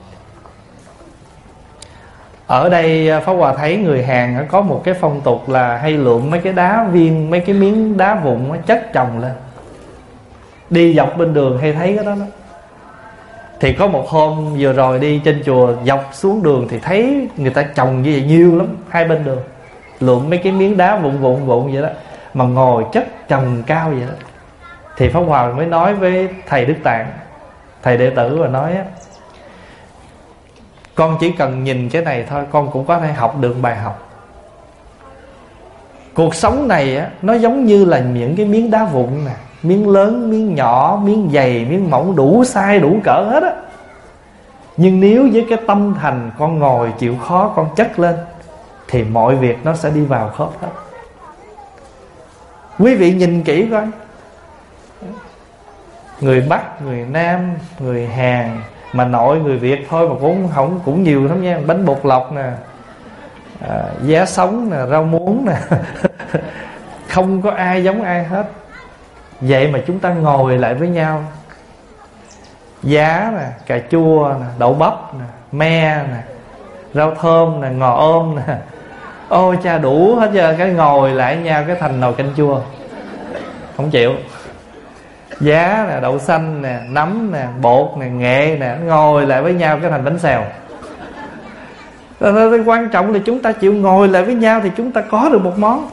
Ở đây Pháp Hòa thấy người Hàn có một cái phong tục là hay lượm mấy cái đá viên, mấy cái miếng đá vụn chất chồng lên. Đi dọc bên đường hay thấy cái đó đó. Thì có một hôm vừa rồi đi trên chùa, dọc xuống đường thì thấy người ta trồng như vậy nhiều lắm, hai bên đường lượm mấy cái miếng đá vụn vụn vụn vậy đó, mà ngồi chất trồng cao vậy đó. Thì Pháp Hòa mới nói với thầy Đức Tạng, thầy đệ tử, và nói á, con chỉ cần nhìn cái này thôi, con cũng có thể học được bài học. Cuộc sống này á, nó giống như là những cái miếng đá vụn nè, miếng lớn, miếng nhỏ, miếng dày, miếng mỏng, đủ size, đủ cỡ hết á. Nhưng nếu với cái tâm thành con ngồi chịu khó, con chất lên, thì mọi việc nó sẽ đi vào khớp hết. Quý vị nhìn kỹ coi, người Bắc, người Nam, người Hàn, mà nội người Việt thôi mà cũng không cũng nhiều lắm nha. Bánh bột lọc nè, à, giá sống nè, rau muống nè không có ai giống ai hết. Vậy mà chúng ta ngồi lại với nhau, giá nè, cà chua nè, đậu bắp nè, me nè, rau thơm nè, ngò ôm nè, ôi cha đủ hết trơn. Cái ngồi lại với nhau cái thành nồi canh chua, không chịu. Giá nè, đậu xanh nè, nấm nè, bột nè, nghệ nè, ngồi lại với nhau cái thành bánh xèo. Rồi, quan trọng là chúng ta chịu ngồi lại với nhau thì chúng ta có được một món.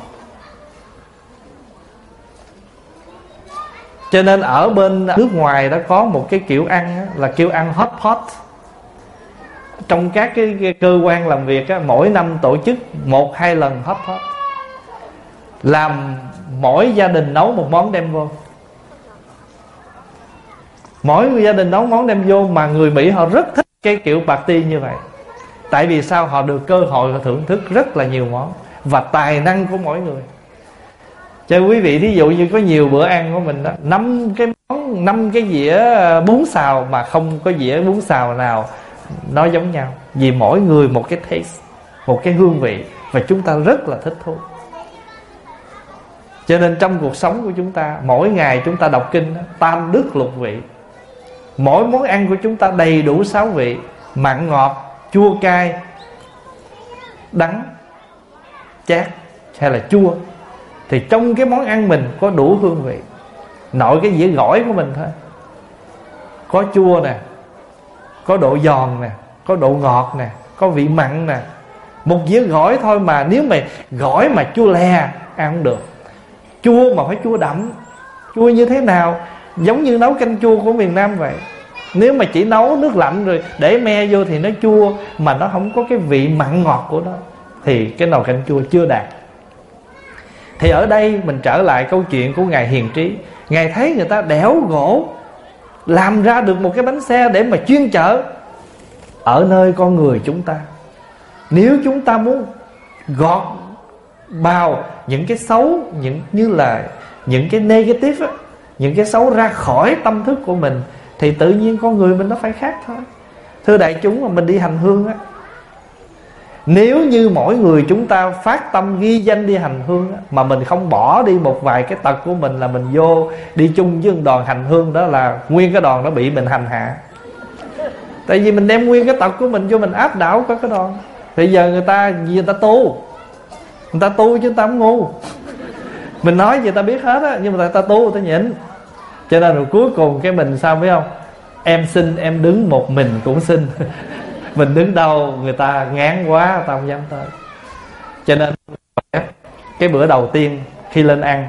Cho nên ở bên nước ngoài đã có một cái kiểu ăn á, là kêu ăn hot pot. Trong các cái, cái cơ quan làm việc á, mỗi năm tổ chức một hai lần hot pot, làm mỗi gia đình nấu một món đem vô. Mỗi gia đình nấu món đem vô. Mà người Mỹ họ rất thích cái kiểu party như vậy. Tại vì sao? Họ được cơ hội họ thưởng thức rất là nhiều món và tài năng của mỗi người. Cho quý vị thí dụ như có nhiều bữa ăn của mình đó, năm cái món, năm cái dĩa bún xào mà không có dĩa bún xào nào nó giống nhau. Vì mỗi người một cái taste, một cái hương vị, và chúng ta rất là thích thú. Cho nên trong cuộc sống của chúng ta, mỗi ngày chúng ta đọc kinh tam đức lục vị. Mỗi món ăn của chúng ta đầy đủ sáu vị: mặn, ngọt, chua, cay, đắng, chát hay là chua. Thì trong cái món ăn mình có đủ hương vị. Nội cái dĩa gỏi của mình thôi, có chua nè, có độ giòn nè, có độ ngọt nè, có vị mặn nè. Một dĩa gỏi thôi mà nếu mà gỏi mà chua lè ăn không được. Chua mà phải chua đậm. Chua như thế nào? Giống như nấu canh chua của miền Nam vậy. Nếu mà chỉ nấu nước lạnh rồi để me vô thì nó chua, mà nó không có cái vị mặn ngọt của nó, thì cái nồi canh chua chưa đạt. Thì ở đây mình trở lại câu chuyện của Ngài Hiền Trí. Ngài thấy người ta đẽo gỗ làm ra được một cái bánh xe để mà chuyên chở. Ở nơi con người chúng ta, nếu chúng ta muốn gọt bao những cái xấu, những như là những cái negative á, những cái xấu ra khỏi tâm thức của mình, thì tự nhiên con người mình nó phải khác thôi. Thưa đại chúng, mà mình đi hành hương á, nếu như mỗi người chúng ta phát tâm ghi danh đi hành hương á, mà mình không bỏ đi một vài cái tật của mình, là mình vô đi chung với đoàn hành hương, đó là nguyên cái đoàn đó bị mình hành hạ. Tại vì mình đem nguyên cái tật của mình vô mình áp đảo có cái đoàn. Thì giờ người ta người ta tu, người ta tu chứ người ta không ngu. Mình nói gì ta biết hết á, nhưng mà người ta tu, người ta nhịn. Cho nên rồi cuối cùng cái mình sao biết không? Em xin em đứng một mình cũng xin. Mình đứng đâu người ta ngán quá, người ta không dám tới. Cho nên cái bữa đầu tiên khi lên ăn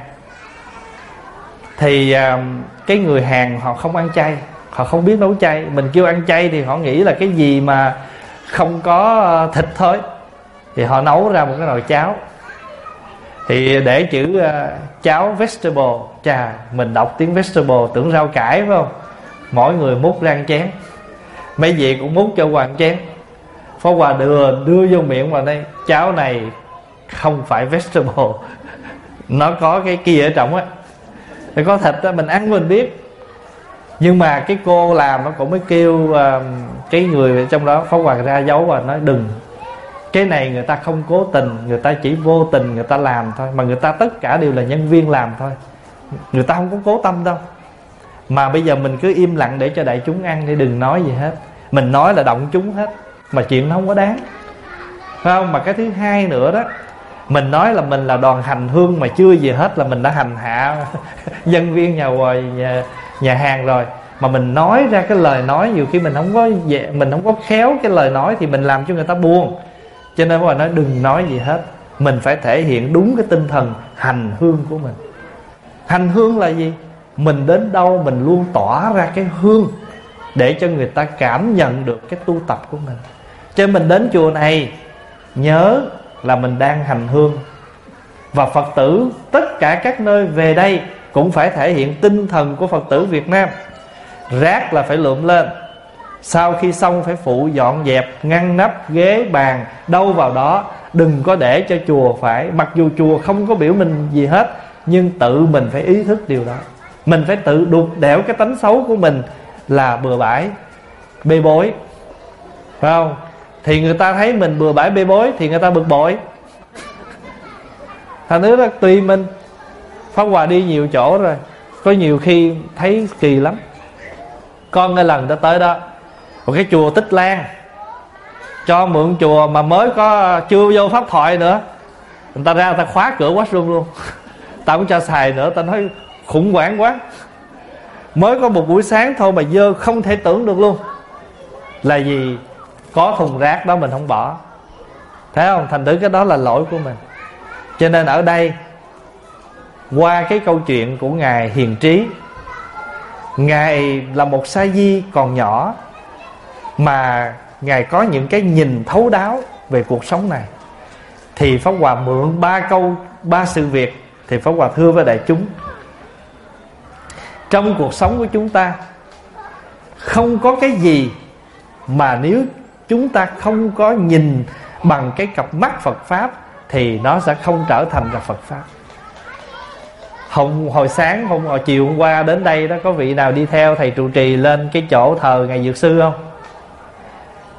thì cái người Hàn họ không ăn chay, họ không biết nấu chay. Mình kêu ăn chay thì họ nghĩ là cái gì mà không có thịt thôi. Thì họ nấu ra một cái nồi cháo. Thì để chữ uh, cháo vegetable, chà, mình đọc tiếng vegetable tưởng rau cải phải không? Mỗi người múc ra chén. Mấy vị cũng múc cho Hoàng chén. Pháp Hòa đưa, đưa vô miệng vào đây. Cháo này không phải vegetable, nó có cái kia ở trong á, thì có thịt đó, mình ăn mình biết. Nhưng mà cái cô làm nó cũng mới kêu uh, cái người trong đó, Pháp Hòa ra dấu và nói đừng, cái này người ta không cố tình, người ta chỉ vô tình người ta làm thôi. Mà người ta tất cả đều là nhân viên làm thôi, người ta không có cố tâm đâu. Mà bây giờ mình cứ im lặng để cho đại chúng ăn, thì đừng nói gì hết. Mình nói là động chúng hết, mà chuyện nó không có đáng, phải không? Mà cái thứ hai nữa đó, mình nói là mình là đoàn hành hương mà chưa gì hết là mình đã hành hạ nhân viên nhà, nhà nhà hàng rồi. Mà mình nói ra cái lời nói nhiều khi mình không có mình không có khéo cái lời nói, thì mình làm cho người ta buồn. Cho nên mà nói đừng nói gì hết. Mình phải thể hiện đúng cái tinh thần hành hương của mình. Hành hương là gì? Mình đến đâu mình luôn tỏa ra cái hương để cho người ta cảm nhận được cái tu tập của mình. Cho nên mình đến chùa này nhớ là mình đang hành hương. Và Phật tử tất cả các nơi về đây cũng phải thể hiện tinh thần của Phật tử Việt Nam. Rác là phải lượm lên, sau khi xong phải phụ dọn dẹp, ngăn nắp ghế bàn đâu vào đó. Đừng có để cho chùa phải, mặc dù chùa không có biểu mình gì hết, nhưng tự mình phải ý thức điều đó. Mình phải tự đục đẽo cái tánh xấu của mình là bừa bãi, bê bối, phải không? Thì người ta thấy mình bừa bãi bê bối thì người ta bực bội. Thành thứ đó tùy mình. Pháp Hòa đi nhiều chỗ rồi, có nhiều khi thấy kỳ lắm. Con cái lần ta tới đó, một cái chùa Tích Lan, cho mượn chùa mà mới có chưa vô pháp thoại nữa, người ta ra người ta khóa cửa washroom luôn. Ta cũng cho xài nữa. Ta nói khủng hoảng quá, mới có một buổi sáng thôi mà dơ không thể tưởng được luôn. Là vì có thùng rác đó mình không bỏ, thấy không? Thành thử cái đó là lỗi của mình. Cho nên ở đây, qua cái câu chuyện của Ngài Hiền Trí, Ngài là một sa di còn nhỏ, mà Ngài có những cái nhìn thấu đáo về cuộc sống này. Thì Pháp Hòa mượn ba câu, ba sự việc, thì Pháp Hòa thưa với đại chúng. Trong cuộc sống của chúng ta không có cái gì mà nếu chúng ta không có nhìn bằng cái cặp mắt Phật Pháp thì nó sẽ không trở thành là Phật Pháp. Hôm, hồi sáng, hôm, hồi chiều hôm qua đến đây đó, có vị nào đi theo thầy trụ trì lên cái chỗ thờ Ngài Dược Sư không?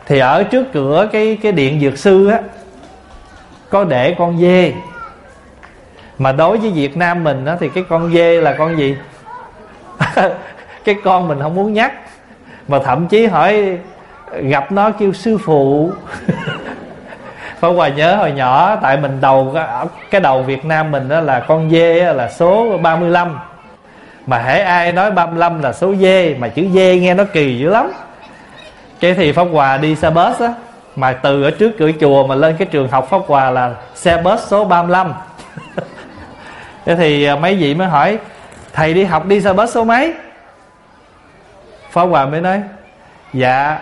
Thì ở trước cửa cái cái điện dược sư á, có để con dê. Mà đối với Việt Nam mình á, thì cái con dê là con gì? Cái con mình không muốn nhắc. Mà thậm chí hỏi gặp nó kêu sư phụ. Pháp Hòa nhớ hồi nhỏ, tại mình đầu cái đầu Việt Nam mình đó là con dê là số ba mươi lăm. Mà hễ ai nói ba mươi lăm là số dê, mà chữ dê nghe nó kỳ dữ lắm. Cái thì Pháp Hòa đi xe bus á, mà từ ở trước cửa chùa mà lên cái trường học Pháp Hòa là xe bus số ba mươi lăm. Thế thì mấy vị mới hỏi: thầy đi học đi xe bus số mấy? Pháp Hòa mới nói: dạ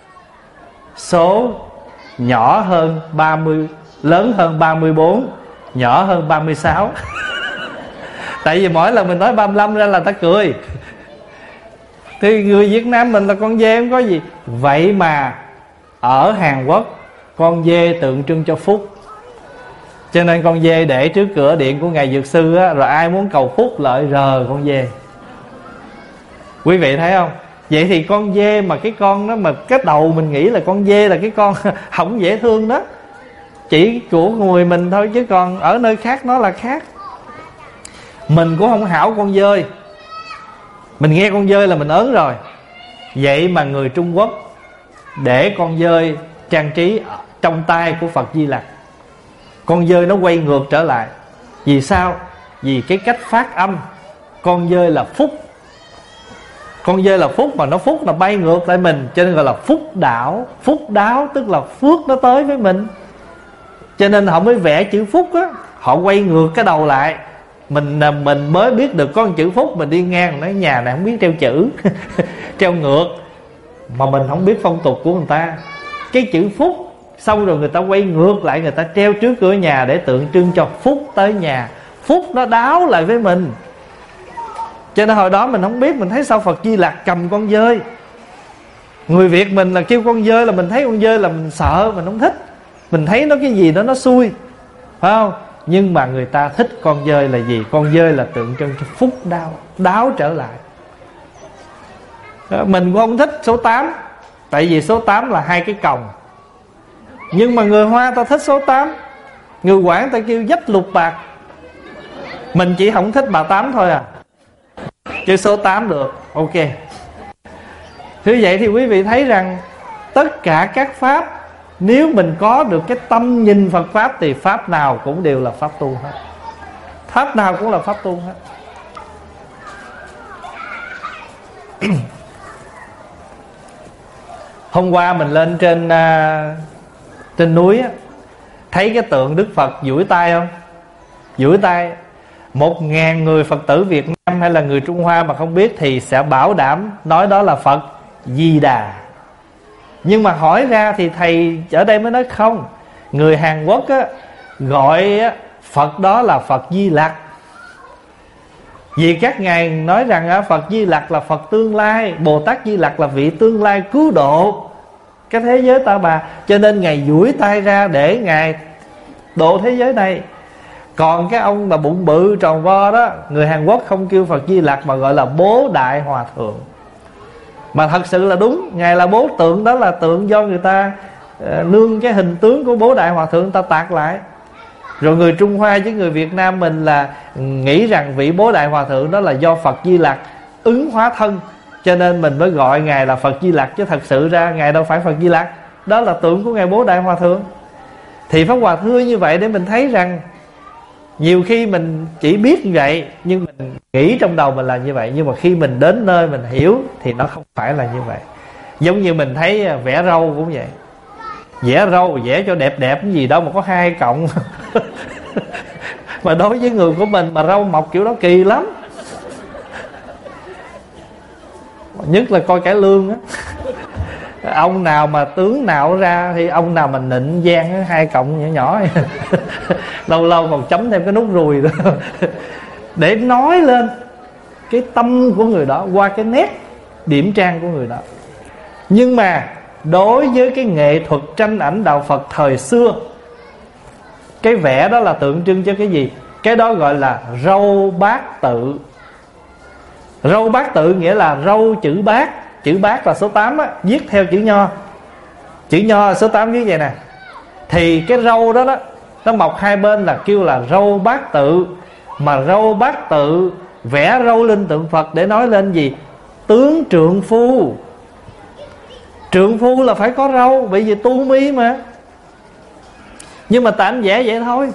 số nhỏ hơn ba mươi, lớn hơn ba mươi bốn, nhỏ hơn ba mươi sáu. Tại vì mỗi lần mình nói ba mươi lăm ra là ta cười. Thì người Việt Nam mình là con dê không có gì. Vậy mà ở Hàn Quốc con dê tượng trưng cho phúc, cho nên con dê để trước cửa điện của ngài dược sư á, rồi ai muốn cầu phúc lợi rờ con dê. Quý vị thấy không? Vậy thì con dê mà cái con đó, mà cái đầu mình nghĩ là con dê là cái con không dễ thương đó, chỉ của người mình thôi, chứ còn ở nơi khác nó là khác. Mình cũng không hảo con dơi. Mình nghe con dơi là mình ớn rồi. Vậy mà người Trung Quốc để con dơi trang trí trong tay của Phật Di Lặc. Con dơi nó quay ngược trở lại. Vì sao? Vì cái cách phát âm. Con dơi là phúc. Con dơi là phúc, mà nó phúc là bay ngược lại mình, cho nên gọi là phúc đảo. Phúc đáo tức là phước nó tới với mình. Cho nên họ mới vẽ chữ phúc á, họ quay ngược cái đầu lại. Mình mình mới biết được có một chữ phúc, mình đi ngang nói nhà này không biết treo chữ. Treo ngược. Mà mình không biết phong tục của người ta. Cái chữ phúc xong rồi người ta quay ngược lại, người ta treo trước cửa nhà để tượng trưng cho phúc tới nhà. Phúc nó đáo lại với mình. Cho nên hồi đó mình không biết, mình thấy sao Phật Di Lặc cầm con dơi. Người Việt mình là kêu con dơi là mình thấy con dơi là mình sợ, mình không thích. Mình thấy nó cái gì đó nó xui, phải không? Nhưng mà người ta thích con dơi là gì? Con dơi là tượng trưng cho phúc đáo, đáo trở lại. Mình cũng không thích số tám, tại vì số tám là hai cái còng. Nhưng mà người Hoa ta thích số tám. Người Quảng ta kêu dách lục bạc. Mình chỉ không thích bà Tám thôi à, chứ số tám được, ok. Như vậy thì quý vị thấy rằng tất cả các pháp, nếu mình có được cái tâm nhìn Phật Pháp thì Pháp nào cũng đều là Pháp tu hết. Pháp nào cũng là Pháp tu hết. Hôm qua mình lên trên uh, trên núi á, thấy cái tượng Đức Phật duỗi tay không? Duỗi tay. Một ngàn người Phật tử Việt Nam hay là người Trung Hoa mà không biết thì sẽ bảo đảm nói đó là Phật Di Đà. Nhưng mà hỏi ra thì thầy ở đây mới nói không. Người Hàn Quốc á, gọi á, Phật đó là Phật Di Lặc. Vì các ngài nói rằng á, Phật Di Lặc là Phật tương lai, Bồ Tát Di Lặc là vị tương lai cứu độ cái thế giới ta bà. Cho nên ngài duỗi tay ra để ngài độ thế giới này. Còn cái ông mà bụng bự tròn vo đó, người Hàn Quốc không kêu Phật Di Lặc mà gọi là Bố Đại Hòa Thượng. Mà thật sự là đúng, ngài là bố tượng, đó là tượng do người ta uh, nương cái hình tướng của Bố Đại Hòa Thượng người ta tạc lại. Rồi người Trung Hoa với người Việt Nam mình là nghĩ rằng vị Bố Đại Hòa Thượng đó là do Phật Di Lặc ứng hóa thân, cho nên mình mới gọi ngài là Phật Di Lặc, chứ thật sự ra ngài đâu phải Phật Di Lặc, đó là tượng của ngài Bố Đại Hòa Thượng. Thì Pháp Hòa thưa như vậy để mình thấy rằng nhiều khi mình chỉ biết như vậy, nhưng mình nghĩ trong đầu mình là như vậy, nhưng mà khi mình đến nơi mình hiểu thì nó không phải là như vậy. Giống như mình thấy vẽ râu cũng vậy. Vẽ râu vẽ cho đẹp đẹp cái gì đâu mà có hai cộng. Mà đối với người của mình mà râu mọc kiểu đó kỳ lắm. Nhất là coi cải lương á. Ông nào mà tướng nào ra thì ông nào mà nịnh gian hai cộng nhỏ nhỏ. Lâu lâu còn chấm thêm cái nút ruồi đó. Để nói lên cái tâm của người đó qua cái nét điểm trang của người đó. Nhưng mà đối với cái nghệ thuật tranh ảnh đạo Phật thời xưa, cái vẽ đó là tượng trưng cho cái gì? Cái đó gọi là râu bát tự. Râu bát tự nghĩa là râu chữ bát. Chữ bát là số tám á, viết theo chữ nho. Chữ nho số tám viết vậy nè. Thì cái râu đó đó, nó mọc hai bên là kêu là râu bát tự. Mà râu bát tự vẽ râu lên tượng Phật để nói lên gì? Tướng trượng phu. Trượng phu là phải có râu, bởi vì tu mi mà. Nhưng mà tạm vẽ vậy thôi.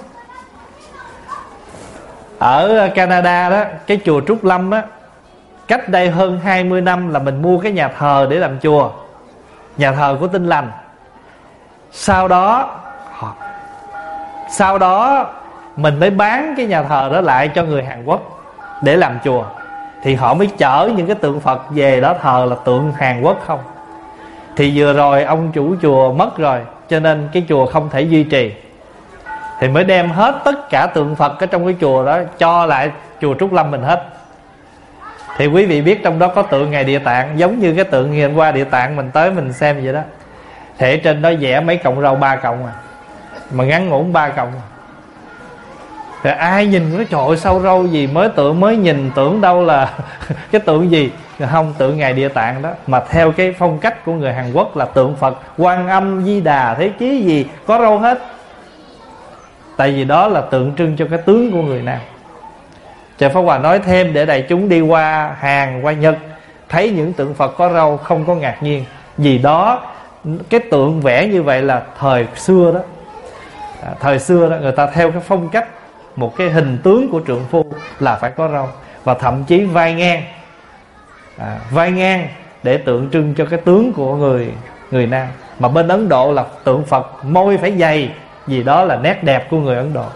Ở Canada đó, cái chùa Trúc Lâm á, cách đây hơn hai mươi năm là mình mua cái nhà thờ để làm chùa, nhà thờ của Tin Lành. Sau đó Sau đó mình mới bán cái nhà thờ đó lại cho người Hàn Quốc để làm chùa. Thì họ mới chở những cái tượng Phật về đó thờ là tượng Hàn Quốc không. Thì vừa rồi ông chủ chùa mất rồi, cho nên cái chùa không thể duy trì. Thì mới đem hết tất cả tượng Phật ở trong cái chùa đó cho lại chùa Trúc Lâm mình hết. Thì quý vị biết trong đó có tượng Ngài Địa Tạng, giống như cái tượng ngày hôm qua Địa Tạng mình tới mình xem vậy đó. Thì trên đó vẽ mấy cọng râu ba cọng à, mà ngắn ngủn ba cọng à. Thì ai nhìn nói trời ơi sao râu gì, mới tượng mới nhìn tưởng đâu là cái tượng gì. Không, tượng Ngài Địa Tạng đó. Mà theo cái phong cách của người Hàn Quốc là tượng Phật Quan Âm, Di Đà, Thế Chí gì có râu hết. Tại vì đó là tượng trưng cho cái tướng của người Nam. Trời Pháp Hòa nói thêm để đại chúng đi qua Hàn, qua Nhật thấy những tượng Phật có râu không có ngạc nhiên. Vì đó cái tượng vẽ như vậy là thời xưa đó, à, thời xưa đó người ta theo cái phong cách, một cái hình tướng của trượng phu là phải có râu. Và thậm chí vai ngang, à, vai ngang để tượng trưng cho cái tướng của người người Nam. Mà bên Ấn Độ là tượng Phật môi phải dày, vì đó là nét đẹp của người Ấn Độ.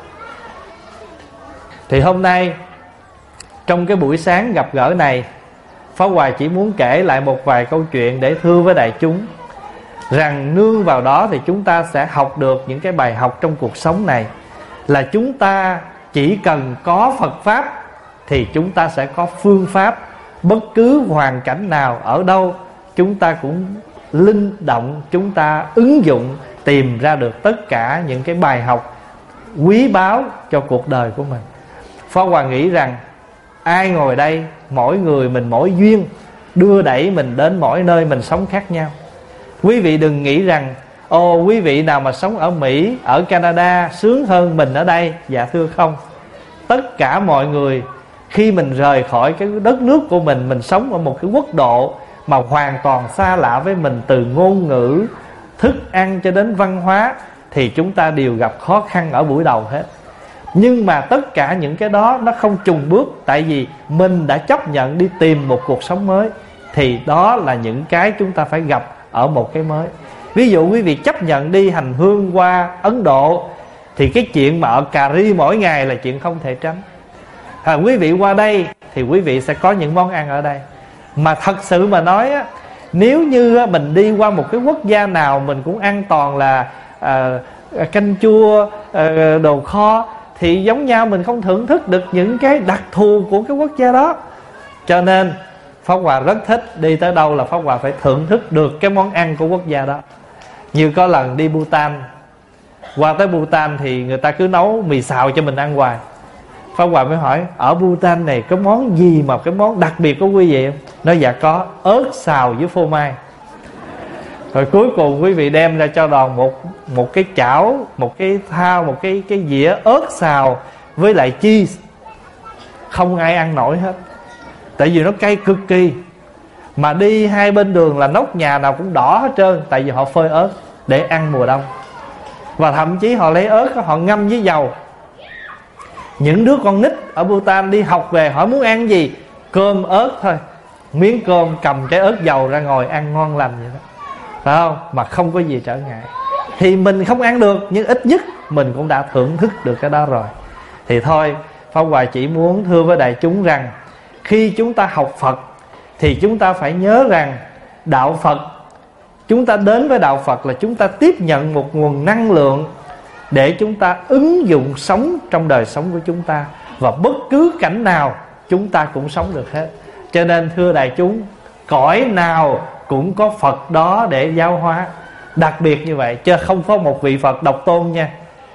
Thì hôm nay trong cái buổi sáng gặp gỡ này, Pháp Hòa chỉ muốn kể lại một vài câu chuyện để thưa với đại chúng rằng nương vào đó thì chúng ta sẽ học được những cái bài học trong cuộc sống này. Là chúng ta chỉ cần có Phật Pháp thì chúng ta sẽ có phương pháp. Bất cứ hoàn cảnh nào, ở đâu, chúng ta cũng linh động, chúng ta ứng dụng, tìm ra được tất cả những cái bài học quý báu cho cuộc đời của mình. Pháp Hòa nghĩ rằng ai ngồi đây, mỗi người mình mỗi duyên đưa đẩy mình đến mỗi nơi mình sống khác nhau. Quý vị đừng nghĩ rằng ồ quý vị nào mà sống ở Mỹ, ở Canada sướng hơn mình ở đây. Dạ thưa không. Tất cả mọi người khi mình rời khỏi cái đất nước của mình, mình sống ở một cái quốc độ mà hoàn toàn xa lạ với mình, từ ngôn ngữ, thức ăn cho đến văn hóa, thì chúng ta đều gặp khó khăn ở buổi đầu hết. Nhưng mà tất cả những cái đó nó không chùng bước, tại vì mình đã chấp nhận đi tìm một cuộc sống mới. Thì đó là những cái chúng ta phải gặp ở một cái mới. Ví dụ quý vị chấp nhận đi hành hương qua Ấn Độ, thì cái chuyện mà ở cà ri mỗi ngày là chuyện không thể tránh. À, quý vị qua đây thì quý vị sẽ có những món ăn ở đây. Mà thật sự mà nói á, nếu như mình đi qua một cái quốc gia nào mình cũng ăn toàn là à, canh chua, à, đồ kho, thì giống nhau mình không thưởng thức được những cái đặc thù của cái quốc gia đó. Cho nên Pháp Hòa rất thích đi tới đâu là Pháp Hòa phải thưởng thức được cái món ăn của quốc gia đó. Như có lần đi Bhutan, qua tới Bhutan thì người ta cứ nấu mì xào cho mình ăn hoài. Pháp Hòa mới hỏi ở Bhutan này có món gì mà cái món đặc biệt của quý vị không? Nói dạ có, ớt xào với phô mai. Rồi cuối cùng quý vị đem ra cho đoàn một một cái chảo, một cái thao, một cái cái dĩa ớt xào với lại cheese. Không ai ăn nổi hết, tại vì nó cay cực kỳ. Mà đi hai bên đường là nóc nhà nào cũng đỏ hết trơn, tại vì họ phơi ớt để ăn mùa đông. Và thậm chí họ lấy ớt họ ngâm với dầu. Những đứa con nít ở Bhutan đi học về hỏi muốn ăn gì, cơm ớt thôi, miếng cơm cầm cái ớt dầu ra ngồi ăn ngon lành vậy đó, phải không? Mà không có gì trở ngại. Thì mình không ăn được, nhưng ít nhất mình cũng đã thưởng thức được cái đó rồi. Thì thôi, Pháp Hòa chỉ muốn thưa với đại chúng rằng khi chúng ta học Phật thì chúng ta phải nhớ rằng đạo Phật, chúng ta đến với đạo Phật là chúng ta tiếp nhận một nguồn năng lượng để chúng ta ứng dụng sống trong đời sống của chúng ta. Và bất cứ cảnh nào chúng ta cũng sống được hết. Cho nên thưa đại chúng, cõi nào cũng có Phật đó để giáo hóa. Đặc biệt như vậy, chứ không có một vị Phật độc tôn nha.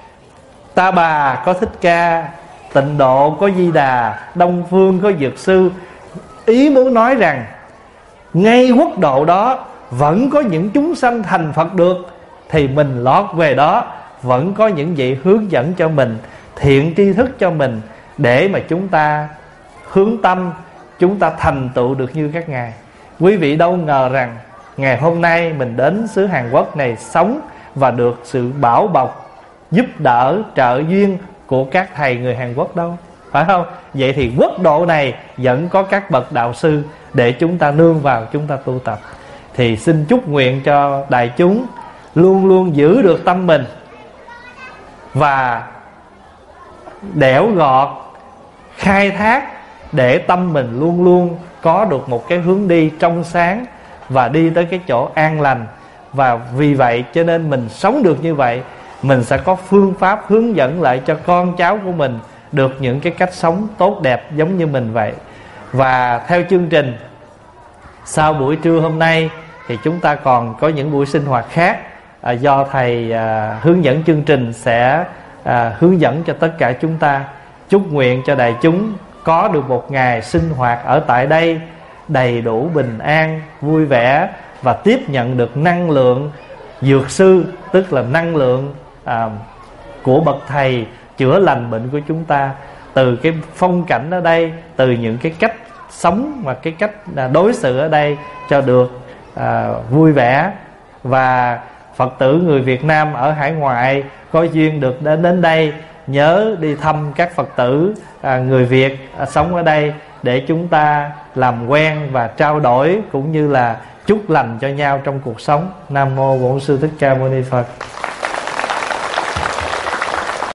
Ta Bà có Thích Ca, Tịnh Độ có Di Đà, Đông Phương có Dược Sư. Ý muốn nói rằng ngay quốc độ đó vẫn có những chúng sanh thành Phật được. thì mình lót về đó vẫn có những vị hướng dẫn cho mình, thiện tri thức cho mình, để mà chúng ta hướng tâm, chúng ta thành tựu được như các ngài. Quý vị đâu ngờ rằng ngày hôm nay mình đến xứ Hàn Quốc này sống và được sự bảo bọc, giúp đỡ, trợ duyên của các thầy người Hàn Quốc đâu, phải không? Vậy thì quốc độ này vẫn có các bậc đạo sư để chúng ta nương vào, chúng ta tu tập. Thì xin chúc nguyện cho đại chúng luôn luôn giữ được tâm mình, và đẽo gọt, khai thác, để tâm mình luôn luôn có được một cái hướng đi trong sáng và đi tới cái chỗ an lành. Và vì vậy cho nên mình sống được như vậy, mình sẽ có phương pháp hướng dẫn lại cho con cháu của mình được những cái cách sống tốt đẹp giống như mình vậy. Và theo chương trình, sau buổi trưa hôm nay thì chúng ta còn có những buổi sinh hoạt khác, à, do thầy à, hướng dẫn chương trình sẽ à, hướng dẫn cho tất cả chúng ta. Chúc nguyện cho đại chúng có được một ngày sinh hoạt ở tại đây đầy đủ bình an, vui vẻ, và tiếp nhận được năng lượng dược sư, tức là năng lượng à, của bậc thầy chữa lành bệnh của chúng ta, từ cái phong cảnh ở đây, từ những cái cách sống và cái cách đối xử ở đây cho được à, vui vẻ. Và Phật tử người Việt Nam ở hải ngoại có duyên được đến đến đây, nhớ đi thăm các Phật tử à, người Việt à, sống ở đây, để chúng ta làm quen và trao đổi, cũng như là chúc lành cho nhau trong cuộc sống. Nam mô Bổn Sư Thích Ca Mâu Ni Phật.